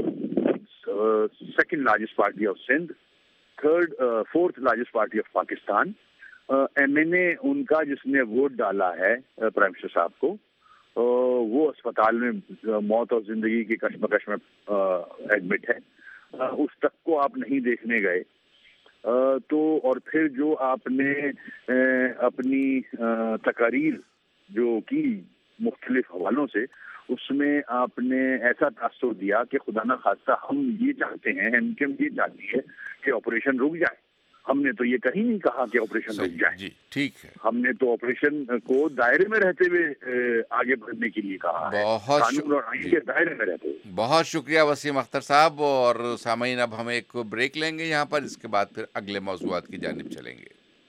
second largest party of Sindh, third fourth largest party of Pakistan, M N A उनका जिसने वोट डाला है प्राइम मिनिस्टर साहब को, आ, वो अस्पताल में मौत और जिंदगी की कशमकश में एडमिट है, आ, उस तक को आप नहीं देखने गए। Uh, तो और फिर जो आपने uh, अपनी uh, तकारीर जो की मुख्तलिफ हवालों से, उसमें आपने ऐसा तासुर दिया कि खुदा न खास्ता हम ये चाहते हैं, हम ये चाहती है कि ऑपरेशन रुक जाए। हमने तो ये कहीं नहीं कहा कि ऑपरेशन रुक जाए जी, ठीक है। हमने तो ऑपरेशन को दायरे में रहते हुए आगे बढ़ने के लिए कहा है, कानून और आइन के दायरे में रहते हुए। बहुत शुक्रिया वसीम अख्तर साहब। और सामईन, अब हम एक ब्रेक लेंगे यहाँ पर, इसके बाद फिर अगले मौज़ूआत की जानिब चलेंगे।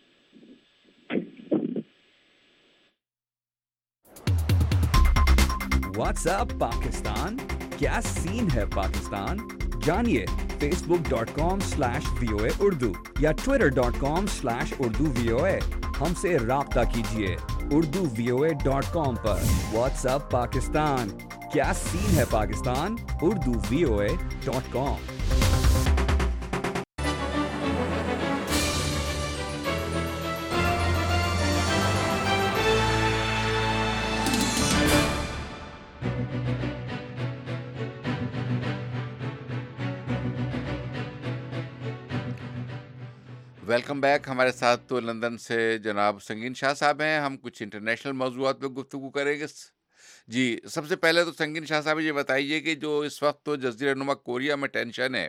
व्हाट्सएप पाकिस्तान, क्या सीन है पाकिस्तान? जानिए Facebook dot com slash V O A Urdu या Twitter dot com slash Urdu V O A. हमसे राब्ता कीजिए Urdu V O A dot com पर। व्हाट्सएप पाकिस्तान, क्या सीन है Pakistan? Urdu V O A dot com. Welcome back. ہمارے ساتھ تو لندن سے جناب سنگین شاہ صاحب ہیں. ہم کچھ انٹرنیشنل موضوعات پہ گفتگو کریں گے. جی سب سے پہلے تو سنگین شاہ صاحب یہ بتائیے کہ جو اس وقت تو جزیرہ نما کوریا میں ٹینشن ہے,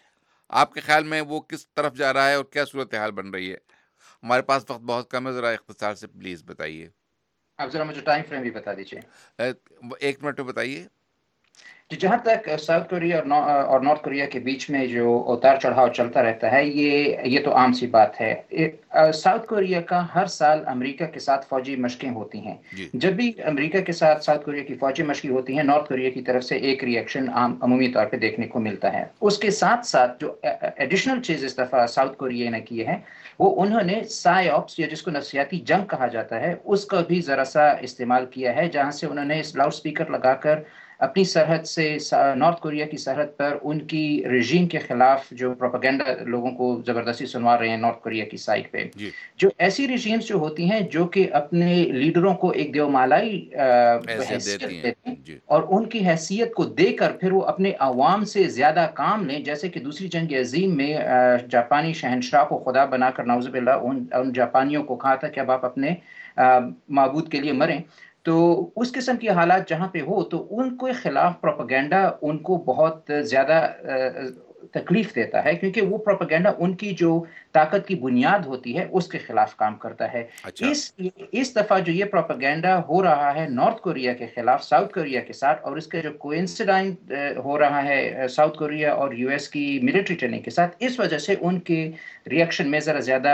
آپ کے خیال میں وہ کس طرف جا رہا ہے اور کیا صورتحال بن رہی ہے؟ ہمارے پاس وقت بہت کم ہے, ذرا اختصار سے پلیز بتائیے. آپ ذرا مجھے ٹائم فریم بھی بتا دیجیے. ایک منٹ میں بتائیے. جی جہاں تک ساؤتھ کوریا اور نارتھ کوریا کے بیچ میں جو اتار چڑھاؤ چلتا رہتا ہے, یہ یہ تو عام سی بات ہے. ساؤتھ کوریا کا ہر سال امریکہ کے ساتھ فوجی مشقیں ہوتی ہیں. جب بھی امریکہ کے ساتھ ساؤتھ کوریا کی فوجی مشقیں ہوتی ہیں, نارتھ کوریا کی طرف سے ایک ری ایکشن عام عمومی طور پہ دیکھنے کو ملتا ہے. اس کے ساتھ ساتھ جو ایڈیشنل چیز اس دفعہ ساؤتھ کوریا نے کی ہے, وہ انہوں نے سائی آپس یا جس کو نفسیاتی جنگ کہا جاتا ہے, اس کا بھی ذرا سا استعمال کیا ہے, جہاں سے انہوں نے لاؤڈ اسپیکر لگا کر اپنی سرحد سے نارتھ کوریا کی سرحد پر ان کی رژیم کے خلاف جو پروپیگنڈا لوگوں کو زبردستی سنوا رہے ہیں نارتھ کوریا کی سائڈ پہ, جو ایسی رژیمز جو ہوتی ہیں جو کہ اپنے لیڈروں کو ایک دیومالائی حیثیت دیتے ہیں اور ان کی حیثیت کو دے کر پھر وہ اپنے عوام سے زیادہ کام لیں, جیسے کہ دوسری جنگ عظیم میں جاپانی شہنشاہ کو خدا بنا کر نعوذ باللہ ان ان جاپانیوں کو کہا تھا کہ اب آپ اپنے معبود کے لیے مریں. تو اس قسم کی حالات جہاں پہ ہو تو ان کے خلاف پروپیگنڈا ان کو بہت زیادہ تکلیف دیتا ہے, کیونکہ وہ پروپیگنڈا ان کی جو طاقت کی بنیاد ہوتی ہے اس کے خلاف کام کرتا ہے. اچھا. اس اس دفعہ جو یہ پروپیگنڈا ہو رہا ہے نارتھ کوریا کے خلاف ساؤتھ کوریا کے ساتھ, اور اس کا جو کوئنسیڈنٹ ہو رہا ہے ساؤتھ کوریا اور یو ایس کی ملٹری ٹریننگ کے ساتھ, اس وجہ سے ان کے ریئیکشن میں ذرا زیادہ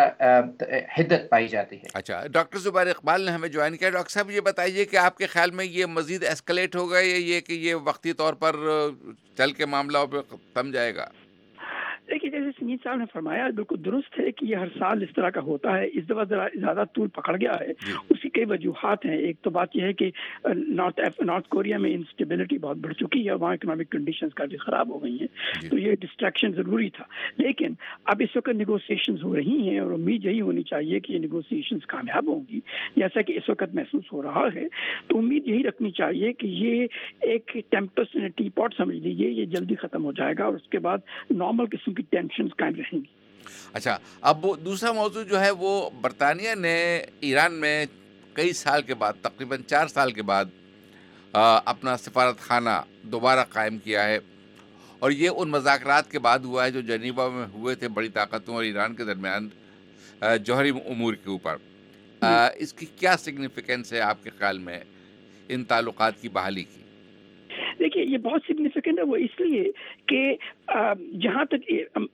حدت پائی جاتی ہے. اچھا, ڈاکٹر زبیر اقبال نے ہمیں جوائن کیا. ڈاکٹر صاحب یہ بتائیے کہ آپ کے خیال میں یہ مزید ایسکلیٹ ہوگا یا یہ کہ یہ وقتی طور پر چل کے معاملہ پہ تھم جائے گا؟ دیکھیے جیسے سنجیت صاحب نے فرمایا بالکل درست ہے کہ یہ ہر سال اس طرح کا ہوتا ہے. اس دفعہ ذرا زیادہ طول پکڑ گیا ہے. اس کی کئی وجوہات ہیں. ایک تو بات یہ ہے کہ نارتھ نارتھ کوریا میں انسٹیبلٹی بہت بڑھ چکی ہے, وہاں اکنامک کنڈیشنز کافی خراب ہو گئی ہیں, تو یہ ڈسٹریکشن ضروری تھا. لیکن اب اس وقت نیگوسیشنز ہو رہی ہیں اور امید یہی ہونی چاہیے کہ یہ نیگوسیشنز کامیاب ہوں گی, جیسا کہ اس وقت محسوس ہو رہا ہے. تو امید یہی رکھنی چاہیے کہ یہ ایک ٹیمپسٹ ٹی پاٹ سمجھ لیجیے, یہ جلدی ختم ہو جائے گا اور اس کے بعد نارمل قسم کی ٹینشنز قائم رہیں گی. اچھا, اب وہ دوسرا موضوع جو ہے وہ برطانیہ نے ایران میں کئی سال کے بعد, تقریباً چار سال کے بعد اپنا سفارت خانہ دوبارہ قائم کیا ہے, اور یہ ان مذاکرات کے بعد ہوا ہے جو جنیوا میں ہوئے تھے بڑی طاقتوں اور ایران کے درمیان جوہری امور کے اوپر. اس کی کیا سگنیفیکنس ہے آپ کے خیال میں ان تعلقات کی بحالی کی؟ دیکھیے یہ بہت سگنیفیکنٹ ہے, وہ اس لیے کہ جہاں تک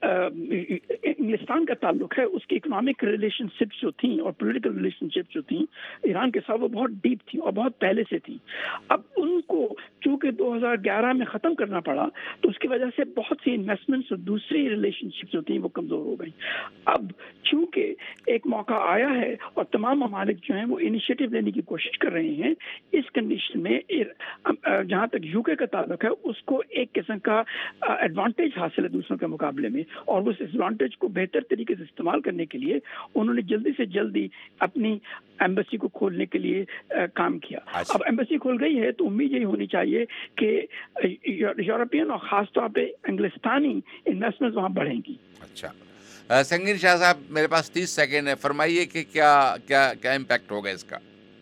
انگلستان کا تعلق ہے اس کی اکنامک ریلیشن شپس جو تھیں اور پولیٹیکل ریلیشن شپس جو تھیں ایران کے ساتھ, وہ بہت ڈیپ تھیں اور بہت پہلے سے تھیں. اب ان کو چونکہ دو ہزار گیارہ میں ختم کرنا پڑا تو اس کی وجہ سے بہت سی انویسٹمنٹس اور دوسری ریلیشن شپس جو تھیں وہ کمزور ہو گئیں. اب چونکہ ایک موقع آیا ہے اور تمام ممالک جو ہیں وہ انیشیٹو لینے کی کوشش کر رہے ہیں, اس کنڈیشن میں جہاں تک یو کے کا تعلق ہے اس کو ایک قسم کا ایڈوانٹیج حاصل ہے دوسروں کے مقابلے میں, اور اس ایڈوانٹیج کو بہتر طریقے سے استعمال کرنے کے لیے انہوں نے جلدی سے جلدی اپنی ایمبیسی کو کھولنے کے لیے کام کیا. اب ایمبیسی کھول گئی ہے تو امید یہی ہونی چاہیے کہ یورپین اور خاص طور پہ انگلستانی انویسٹمنٹ وہاں بڑھیں گی. اچھا, سنگین شاہ صاحب میرے پاس تیس سیکنڈ ہے, فرمائیے کہ کیا کیا کیا امپیکٹ ہوگا اس کا؟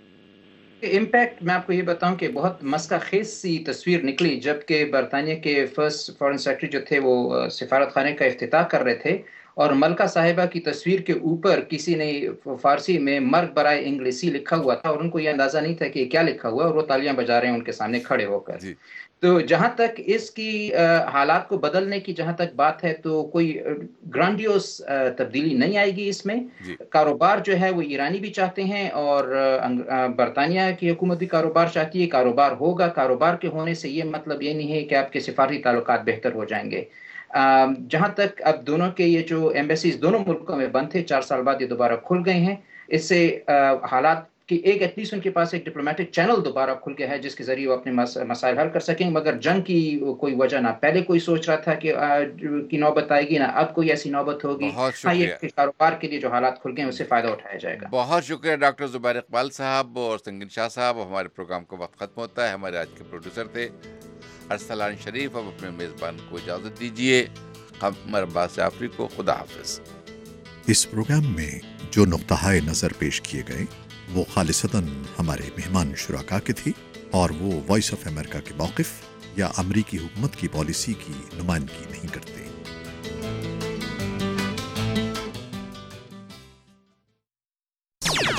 امپیکٹ میں آپ کو یہ بتاؤں کہ بہت مسکہ خیز سی تصویر نکلی جب کہ برطانیہ کے فرسٹ فارن سیکرٹری جو تھے وہ سفارت خانے کا افتتاح کر رہے تھے, اور ملکہ صاحبہ کی تصویر کے اوپر کسی نے فارسی میں مرگ برائے انگلیسی لکھا ہوا تھا, اور ان کو یہ اندازہ نہیں تھا کہ کیا لکھا ہوا, اور وہ تالیاں بجا رہے ہیں ان کے سامنے کھڑے ہو کر. تو جہاں تک اس کی حالات کو بدلنے کی جہاں تک بات ہے تو کوئی گرانڈیوس تبدیلی نہیں آئے گی اس میں. کاروبار جو ہے وہ ایرانی بھی چاہتے ہیں اور برطانیہ کی حکومت بھی کاروبار چاہتی ہے, کاروبار ہوگا. کاروبار کے ہونے سے یہ مطلب یہ نہیں ہے کہ آپ کے سفارتی تعلقات بہتر ہو جائیں گے. جہاں تک اب دونوں کے یہ جو ایمبیسیز دونوں ملکوں میں بند تھے, چار سال بعد یہ دوبارہ کھل گئے ہیں. اس سے حالات کہ ایک ایٹ لیسٹ ان کے پاس ایک ڈپلومیٹک چینل دوبارہ کھل گیا ہے جس کے ذریعے وہ اپنے مسائل حل کر سکیں. مگر جنگ کی کوئی وجہ نہ پہلے کوئی سوچ رہا تھا کہ کی نوبت آئے گی, نہ اب کوئی ایسی نوبت ہوگی. ہاں, یہ کاروبار کے لیے جو حالات کھل گئے ہیں اس سے فائدہ اٹھایا جائے گا. بہت شکریہ ڈاکٹر زبیر اقبال صاحب اور سنگین شاہ صاحب. ہمارے پروگرام کا وقت ختم ہوتا ہے. ہمارے آج کے پروڈیوسر تھے ارسلان شریف. اب اپنے میزبان کو اجازت دیجیے. ہم عباس جعفری کو خدا حافظ. اس پروگرام میں جو نقطہ نظر پیش کیے گئے وہ خالصتاً ہمارے مہمان شرکا کے تھی اور وہ وائس آف امریکہ کے موقف یا امریکی حکومت کی پالیسی کی نمائندگی نہیں کرتے۔